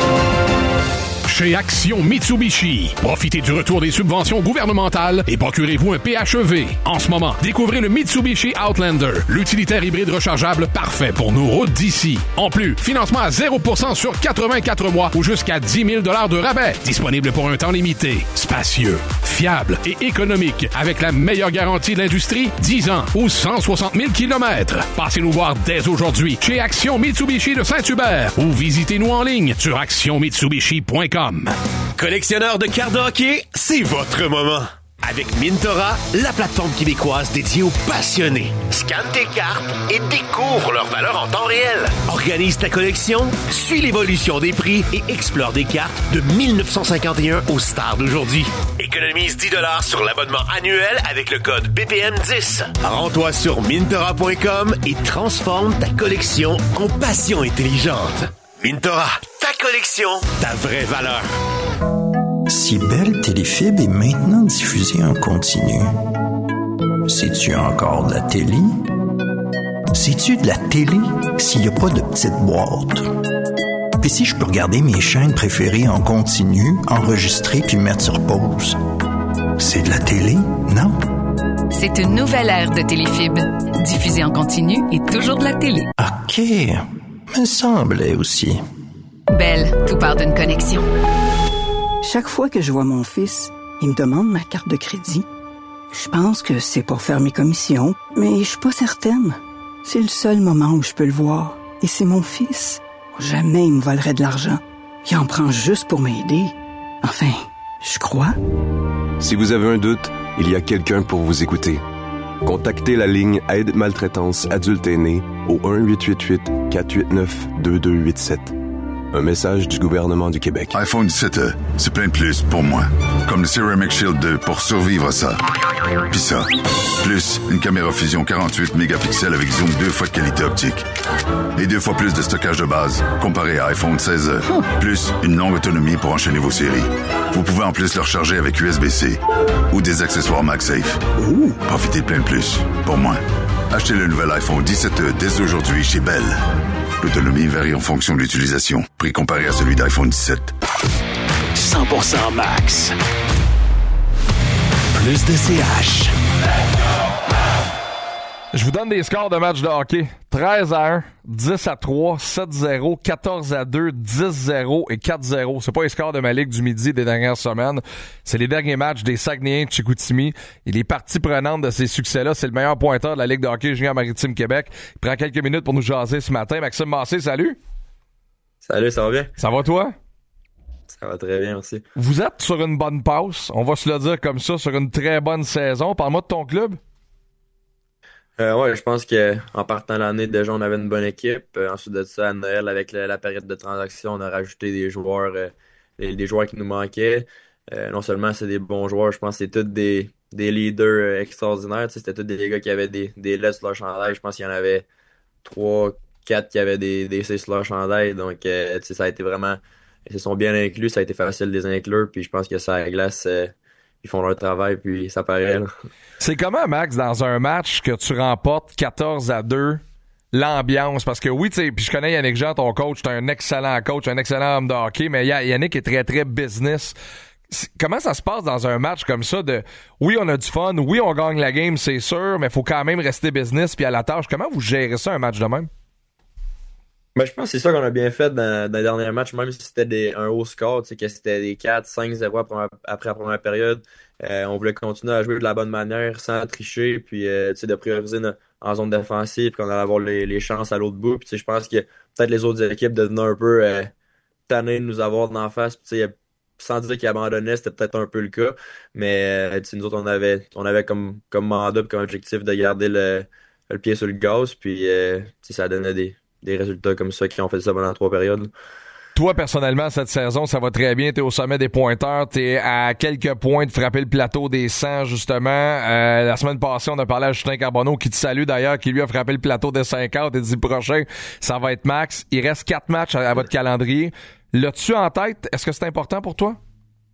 Chez Action Mitsubishi, profitez du retour des subventions gouvernementales et procurez-vous un PHEV. En ce moment, découvrez le Mitsubishi Outlander, l'utilitaire hybride rechargeable parfait pour nos routes d'ici. En plus, financement à 0% sur 84 mois ou jusqu'à 10 000 $ de rabais. Disponible pour un temps limité. Spacieux, fiable et économique avec la meilleure garantie de l'industrie, 10 ans ou 160 000 km. Passez-nous voir dès aujourd'hui chez Action Mitsubishi de Saint-Hubert ou visitez-nous en ligne sur actionmitsubishi.com. Collectionneur de cartes de hockey, c'est votre moment. Avec Mintora, la plateforme québécoise dédiée aux passionnés. Scanne tes cartes et découvre leur valeur en temps réel. Organise ta collection, suis l'évolution des prix et explore des cartes de 1951 aux stars d'aujourd'hui. Économise 10 $ sur l'abonnement annuel avec le code BPM10. Rends-toi sur mintora.com et transforme ta collection en passion intelligente. Mintora, ta collection, ta vraie valeur. Si Belle Téléfib est maintenant diffusée en continu, c'est-tu encore de la télé? C'est-tu de la télé s'il n'y a pas de petite boîte? Puis si je peux regarder mes chaînes préférées en continu, enregistrer puis mettre sur pause, c'est de la télé, non? C'est une nouvelle ère de Téléfib. Diffusée en continu et toujours de la télé. OK. Me semblait aussi. Belle, tout part d'une connexion. Chaque fois que je vois mon fils, il me demande ma carte de crédit. Je pense que c'est pour faire mes commissions, mais je suis pas certaine. C'est le seul moment où je peux le voir. Et c'est mon fils. Jamais il me volerait de l'argent. Il en prend juste pour m'aider. Enfin, je crois. Si vous avez un doute, il y a quelqu'un pour vous écouter. Contactez la ligne Aide Maltraitance Adulte Aîné au 1-888-489-2287. Un message du gouvernement du Québec. iPhone 17e, c'est plein de plus pour moi. Comme le Ceramic Shield 2 pour survivre à ça. Puis ça. Plus une caméra fusion 48 mégapixels avec zoom 2 fois de qualité optique. Et 2 fois plus de stockage de base comparé à iPhone 16e. Plus une longue autonomie pour enchaîner vos séries. Vous pouvez en plus le recharger avec USB-C ou des accessoires MagSafe. Profitez de plein de plus pour moi. Achetez le nouvel iPhone 17e dès aujourd'hui chez Bell. L'autonomie varie en fonction de l'utilisation. Prix comparé à celui d'iPhone 17. 100% max. Plus de CH. Je vous donne des scores de matchs de hockey. 13-1, 10-3, 7-0, 14-2, 10-0 et 4-0. C'est pas les scores de ma ligue du midi des dernières semaines. C'est les derniers matchs des Saguenayens de Chicoutimi. Et les parties prenantes de ces succès-là, c'est le meilleur pointeur de la Ligue de hockey junior Maritime Québec. Il prend quelques minutes pour nous jaser ce matin. Maxime Massé, salut! Salut, ça va bien? Ça va toi? Ça va très bien, merci. Vous êtes sur une bonne passe, on va se le dire comme ça, sur une très bonne saison. Parle-moi de ton club. Ouais, je pense qu'en partant l'année, déjà, on avait une bonne équipe. Ensuite de ça, à Noël, avec la période de transaction, on a rajouté des joueurs les joueurs qui nous manquaient. Non seulement c'est des bons joueurs, je pense que c'est tous des leaders extraordinaires. C'était tous des gars qui avaient des lettres sur leur chandail. Je pense qu'il y en avait 3, 4 qui avaient des C sur leur chandail. Donc, ça a été vraiment... Ils se sont bien inclus. Ça a été facile de les inclure. Puis je pense que ça, à la glace, ils font leur travail. Puis ça paraît. Là. C'est comment, Max, dans un match que tu remportes 14-2, l'ambiance? Parce que oui, tu sais, puis je connais Yannick Jean, ton coach. T'es un excellent coach, un excellent homme de hockey. Mais Yannick est très, très business. Comment ça se passe dans un match comme ça de oui, on a du fun, oui, on gagne la game, c'est sûr, mais il faut quand même rester business puis à la tâche. Comment vous gérez ça, un match de même? Ben, je pense que c'est ça qu'on a bien fait dans les derniers matchs, même si c'était un haut score, tu sais, que c'était des 4-5-0 après la première période. On voulait continuer à jouer de la bonne manière, sans tricher, puis tu sais, de prioriser en zone défensive, puis qu'on allait avoir les chances à l'autre bout. Puis tu sais, je pense que peut-être les autres équipes devenaient un peu tannées de nous avoir d'en face. Puis tu sais, sans dire qu'ils abandonnaient, c'était peut-être un peu le cas. Mais nous autres, on avait comme mandat, comme objectif de garder le pied sur le gaz. Puis ça donnait des résultats comme ça qui ont fait ça pendant 3 périodes. Toi, personnellement, cette saison, ça va très bien. T'es au sommet des pointeurs. T'es à quelques points de frapper le plateau des 100, justement. La semaine passée, on a parlé à Justin Carbonneau, qui te salue d'ailleurs, qui lui a frappé le plateau des 50 et dit le prochain, ça va être Max. Il reste 4 matchs à votre calendrier. L'as-tu en tête? Est-ce que c'est important pour toi?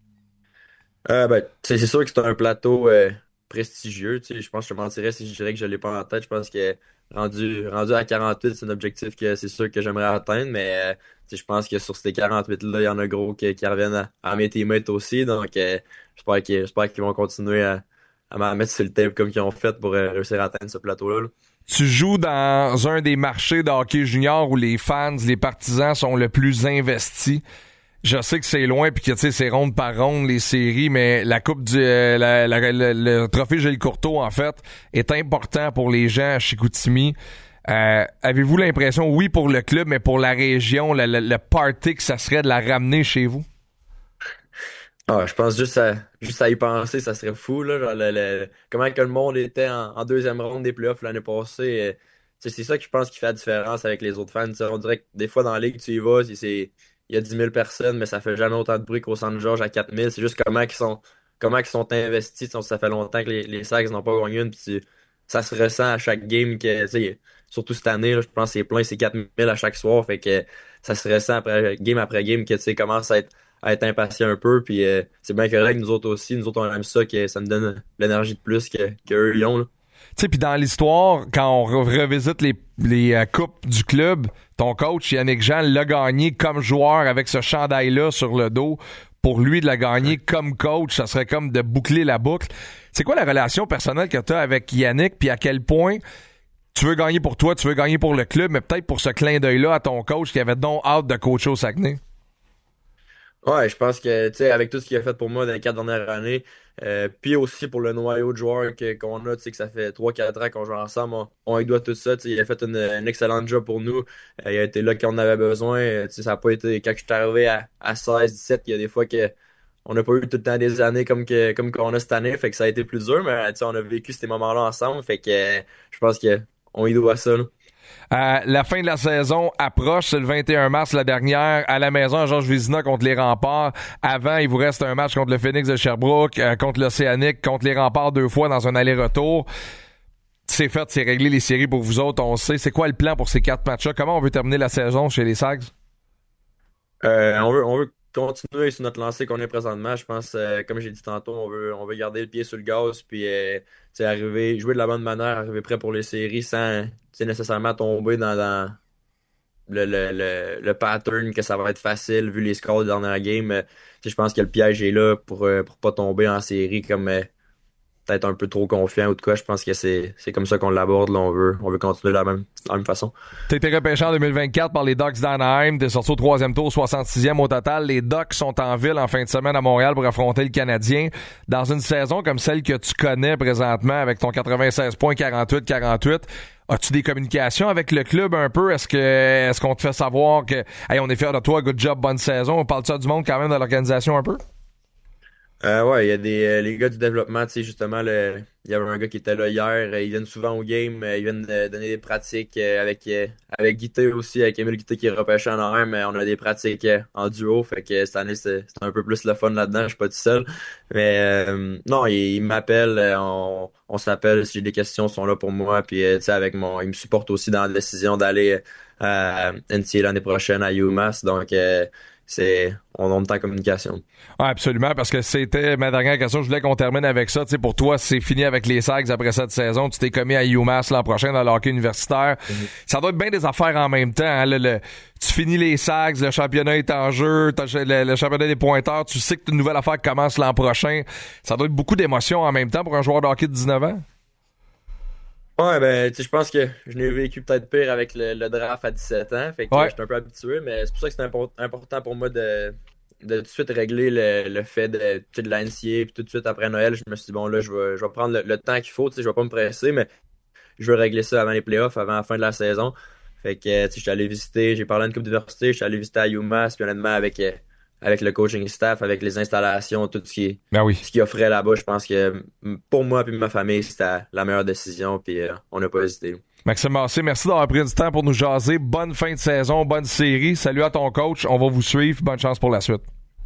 C'est sûr que c'est un plateau prestigieux. Je pense que je te mentirais si je dirais que je l'ai pas en tête. Je pense que rendu à 48, c'est un objectif que c'est sûr que j'aimerais atteindre, mais je pense que sur ces 48-là, il y en a gros qui reviennent à mes teammates aussi. Donc j'espère qu'ils vont continuer à m'en mettre sur le tape comme qu'ils ont fait pour réussir à atteindre ce plateau-là. Là. Tu joues dans un des marchés de hockey junior où les fans, les partisans sont le plus investis. Je sais que c'est loin puis que tu sais c'est ronde par ronde les séries, mais la coupe le trophée Gilles Courteau en fait est important pour les gens à Chicoutimi. Avez-vous l'impression, oui pour le club, mais pour la région, le party que ça serait de la ramener chez vous? Je pense juste à y penser, ça serait fou là. Genre comment que le monde était en deuxième ronde des playoffs l'année passée. C'est ça que je pense qui fait la différence avec les autres fans. On dirait que des fois dans la ligue tu y vas, il y a 10 000 personnes, mais ça fait jamais autant de bruit qu'au Centre Georges à 4 000. C'est juste comment ils sont investis. Ça fait longtemps que les Sags n'ont pas gagné une. Puis ça se ressent à chaque game. Surtout cette année, là, je pense que c'est plein, c'est 4 000 à chaque soir. Fait que ça se ressent après game que tu commences à être impatient un peu. Puis c'est bien correct, nous autres aussi. Nous autres, on aime ça, que ça nous donne l'énergie de plus qu'eux, ils ont. Là. Tu sais, puis dans l'histoire, quand on revisite les coupes du club, ton coach Yannick Jean l'a gagné comme joueur avec ce chandail-là sur le dos. Pour lui, de la gagner comme coach, ça serait comme de boucler la boucle. C'est quoi la relation personnelle que tu as avec Yannick, puis à quel point tu veux gagner pour toi, tu veux gagner pour le club, mais peut-être pour ce clin d'œil-là à ton coach qui avait donc hâte de coacher au Saguenay? Ouais, je pense que, tu sais, avec tout ce qu'il a fait pour moi dans les 4 dernières années, puis aussi pour le noyau de joueurs qu'on a, tu sais, que ça fait 3-4 ans qu'on joue ensemble, on lui doit tout ça, tu sais, il a fait une excellente job pour nous, il a été là quand on avait besoin, tu sais, ça n'a pas été, quand je suis arrivé à 16-17, il y a des fois que on n'a pas eu tout le temps des années comme qu'on a cette année, fait que ça a été plus dur, mais tu sais, on a vécu ces moments-là ensemble, fait que je pense qu'on lui doit ça, là. La fin de la saison approche, c'est le 21 mars la dernière, à la maison à Georges Vézina contre les Remparts. Avant, il vous reste un match contre le Phoenix de Sherbrooke, contre l'Océanique, contre les Remparts 2 fois dans un aller-retour. C'est fait, c'est réglé les séries pour vous autres, on sait. C'est quoi le plan pour ces 4 matchs-là? Comment on veut terminer la saison chez les Sags? On veut continuer sur notre lancée qu'on est présentement. Je pense, comme j'ai dit tantôt, on veut garder le pied sur le gaz, puis arriver, jouer de la bonne manière, arriver prêt pour les séries sans nécessairement tomber dans le pattern que ça va être facile vu les scores de dernière game. Je pense que le piège est là pour pas tomber en série comme peut-être un peu trop confiant ou de quoi. Je pense que c'est comme ça qu'on l'aborde. Là, on veut continuer de la même façon. T'as été repêché en 2024 par les Ducks d'Anaheim. T'es sorti au 3e tour, 66e au total. Les Ducks sont en ville en fin de semaine à Montréal pour affronter le Canadien. Dans une saison comme celle que tu connais présentement avec ton 96 points, 48-48, as-tu des communications avec le club un peu? Est-ce qu'on te fait savoir que hey, on est fiers de toi, good job, bonne saison? On parle de ça du monde quand même dans l'organisation un peu? Ouais, il y a les gars du développement, tu sais, justement, il y avait un gars qui était là hier, ils viennent souvent au game, ils viennent donner des pratiques avec Guité aussi, avec Émile Guité qui est repêché en arrière, mais on a des pratiques en duo, fait que cette année, c'est un peu plus le fun là-dedans, je suis pas tout seul. Mais non, il m'appelle, on s'appelle, si j'ai des questions, ils sont là pour moi, puis tu sais, il me supporte aussi dans la décision d'aller à NCA l'année prochaine à UMass, donc on est en communication. Ah, absolument, parce que c'était ma dernière question. Je voulais qu'on termine avec ça. Tu sais, pour toi, c'est fini avec les Sags après cette saison. Tu t'es commis à UMass l'an prochain dans le hockey universitaire. Ça doit être bien des affaires en même temps. Hein? Tu finis les Sags, le championnat est en jeu, le championnat des pointeurs. Tu sais que une nouvelle affaire commence l'an prochain. Ça doit être beaucoup d'émotions en même temps pour un joueur de hockey de 19 ans. Ouais, ben, tu sais, je pense que je l'ai vécu peut-être pire avec le draft à 17 ans. Fait que j'étais un peu habitué, mais c'est pour ça que c'est important pour moi de tout de suite régler le fait de la NCA, puis tout de suite après Noël, je me suis dit, bon, là, je vais prendre le temps qu'il faut, tu sais, je vais pas me presser, mais je veux régler ça avant les playoffs, avant la fin de la saison. Fait que, tu sais, je suis allé visiter, j'ai parlé à une couple d'universités, je suis allé visiter à UMass, puis honnêtement, avec le coaching staff, avec les installations, tout ce qui offrait là-bas, je pense que pour moi et ma famille, c'était la meilleure décision, puis on n'a pas hésité. Maxime Massé, merci d'avoir pris du temps pour nous jaser. Bonne fin de saison, bonne série. Salut à ton coach, on va vous suivre. Bonne chance pour la suite.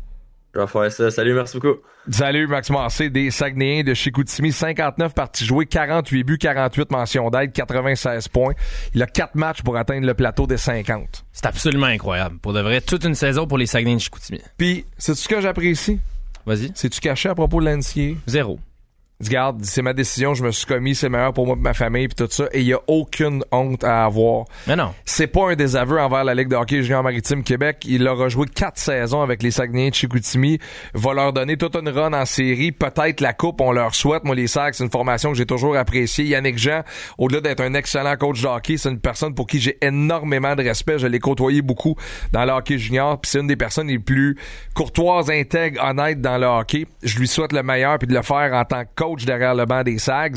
Je vais faire ça. Salut, merci beaucoup. Salut, Maxime Massé, des Saguenayens de Chicoutimi. 59 parties jouées, 48 buts, 48 mentions d'aide, 96 points. Il a 4 matchs pour atteindre le plateau des 50. C'est absolument incroyable. Pour de vrai, toute une saison pour les Saguenayens de Chicoutimi. Puis, sais-tu ce que j'apprécie? Vas-y. C'est-tu caché à propos de l'NCA? Zéro. Regarde, c'est ma décision, je me suis commis, c'est meilleur pour moi et ma famille puis tout ça, et il y a aucune honte à avoir. Mais non. C'est pas un désaveu envers la Ligue de hockey junior maritime Québec. Il aura joué 4 saisons avec les Saguenayens de Chicoutimi, va leur donner toute une run en série, peut-être la coupe, on leur souhaite. Moi, les Sags, c'est une formation que j'ai toujours appréciée. Yannick Jean, au-delà d'être un excellent coach de hockey, c'est une personne pour qui j'ai énormément de respect. Je l'ai côtoyé beaucoup dans le hockey junior, puis c'est une des personnes les plus courtoises, intègres, honnêtes dans le hockey. Je lui souhaite le meilleur, puis de le faire en tant que coach derrière le banc des Sags.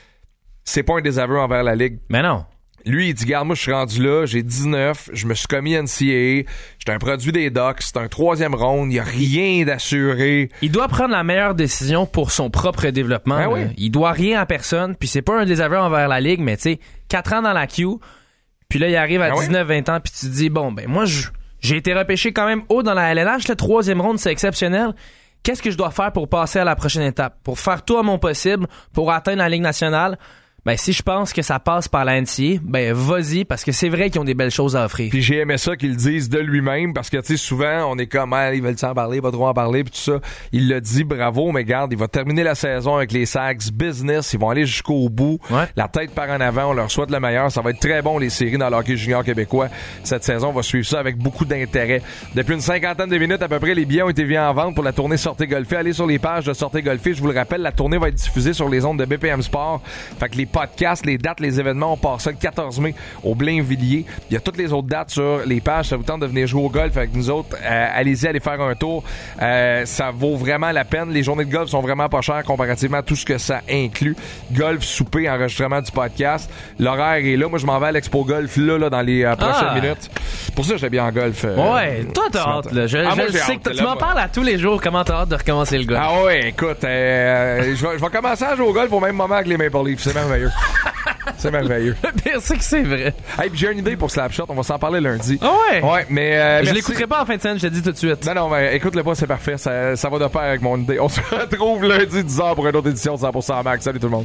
C'est pas un désaveu envers la Ligue. Mais non. Lui, il dit, regarde, moi, je suis rendu là, j'ai 19, je me suis commis NCAA, j'étais un produit des Ducks, c'est un 3e round, il n'y a rien d'assuré. Il doit prendre la meilleure décision pour son propre développement. Ben oui. Il doit rien à personne, puis c'est pas un désaveu envers la Ligue, mais tu sais, 4 ans dans la Q, puis là, il arrive à 19-20 ans, puis tu te dis, bon, ben moi, j'ai été repêché quand même haut dans la LNH, le 3e round, c'est exceptionnel. Qu'est-ce que je dois faire pour passer à la prochaine étape? Pour faire tout à mon possible, pour atteindre la Ligue nationale? Ben, si je pense que ça passe par la NCA, ben, vas-y, parce que c'est vrai qu'ils ont des belles choses à offrir. Puis j'ai aimé ça qu'ils le disent de lui-même, parce que, tu sais, souvent, on est comme, ils veulent s'en parler, pas trop en parler, puis tout ça. Il l'a dit, bravo, mais garde, il va terminer la saison avec les Sags business, ils vont aller jusqu'au bout. Ouais. La tête par en avant, on leur souhaite le meilleur. Ça va être très bon, les séries dans le hockey junior québécois. Cette saison, on va suivre ça avec beaucoup d'intérêt. Depuis une 50aine de minutes, à peu près, les billets ont été mis en vente pour la tournée Sortez Golfée. Allez sur les pages de Sortez Golfée. Je vous le rappelle, la tournée va être diffusée sur les ondes de BPM Sport. Fait que les podcasts, les dates, les événements, on passe ça le 14 mai au Blainvilliers. Il y a toutes les autres dates sur les pages. Ça vous tente de venir jouer au golf avec nous autres. Allez-y, allez faire un tour. Ça vaut vraiment la peine. Les journées de golf sont vraiment pas chères comparativement à tout ce que ça inclut. Golf, souper, enregistrement du podcast. L'horaire est là. Moi, je m'en vais à l'Expo Golf là dans les prochaines minutes. Pour ça, j'ai bien en golf. Ouais, toi, t'as hâte. Là. Je sais que tu m'en parles à tous les jours. Comment t'as hâte de recommencer le golf? Ah ouais, écoute, je vais commencer à jouer au golf au même moment que les Maple Leafs. C'est merveilleux. C'est merveilleux. Le pire, c'est que c'est vrai. Hey, puis j'ai une idée pour Slapshot. On va s'en parler lundi. Ah ouais? Ouais, mais je l'écouterai pas en fin de semaine, je te dis tout de suite. Non, mais écoute-le pas, c'est parfait. Ça va de pair avec mon idée. On se retrouve lundi 10h pour une autre édition de 100% Max. Salut tout le monde.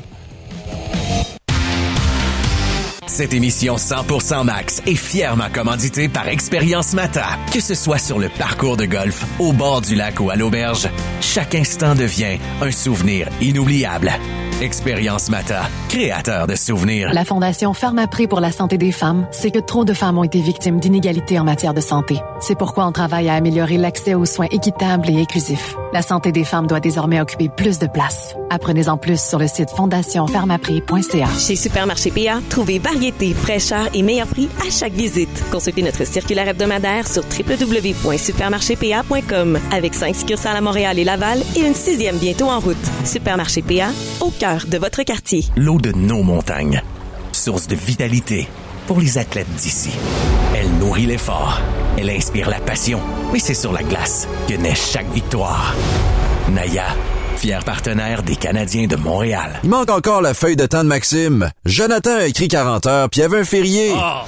Cette émission 100% Max est fièrement commanditée par Expérience Mata. Que ce soit sur le parcours de golf, au bord du lac ou à l'auberge, chaque instant devient un souvenir inoubliable. Expérience Mata, créateur de souvenirs. La Fondation Pharmaprix pour la santé des femmes sait que trop de femmes ont été victimes d'inégalités en matière de santé. C'est pourquoi on travaille à améliorer l'accès aux soins équitables et inclusifs. La santé des femmes doit désormais occuper plus de place. Apprenez-en plus sur le site fondationpharmaprix.ca. Chez Supermarché PA, trouvez variété, fraîcheur et meilleur prix à chaque visite. Consultez notre circulaire hebdomadaire sur www.supermarchépA.com avec 5 succursales à Montréal et Laval et une 6e bientôt en route. Supermarché PA, au cœur de votre quartier. L'eau de nos montagnes, source de vitalité pour les athlètes d'ici. Elle nourrit l'effort, elle inspire la passion, mais c'est sur la glace que naît chaque victoire. Naya, fier partenaire des Canadiens de Montréal. Il manque encore la feuille de temps de Maxime. Jonathan a écrit 40 heures, puis il y avait un férié.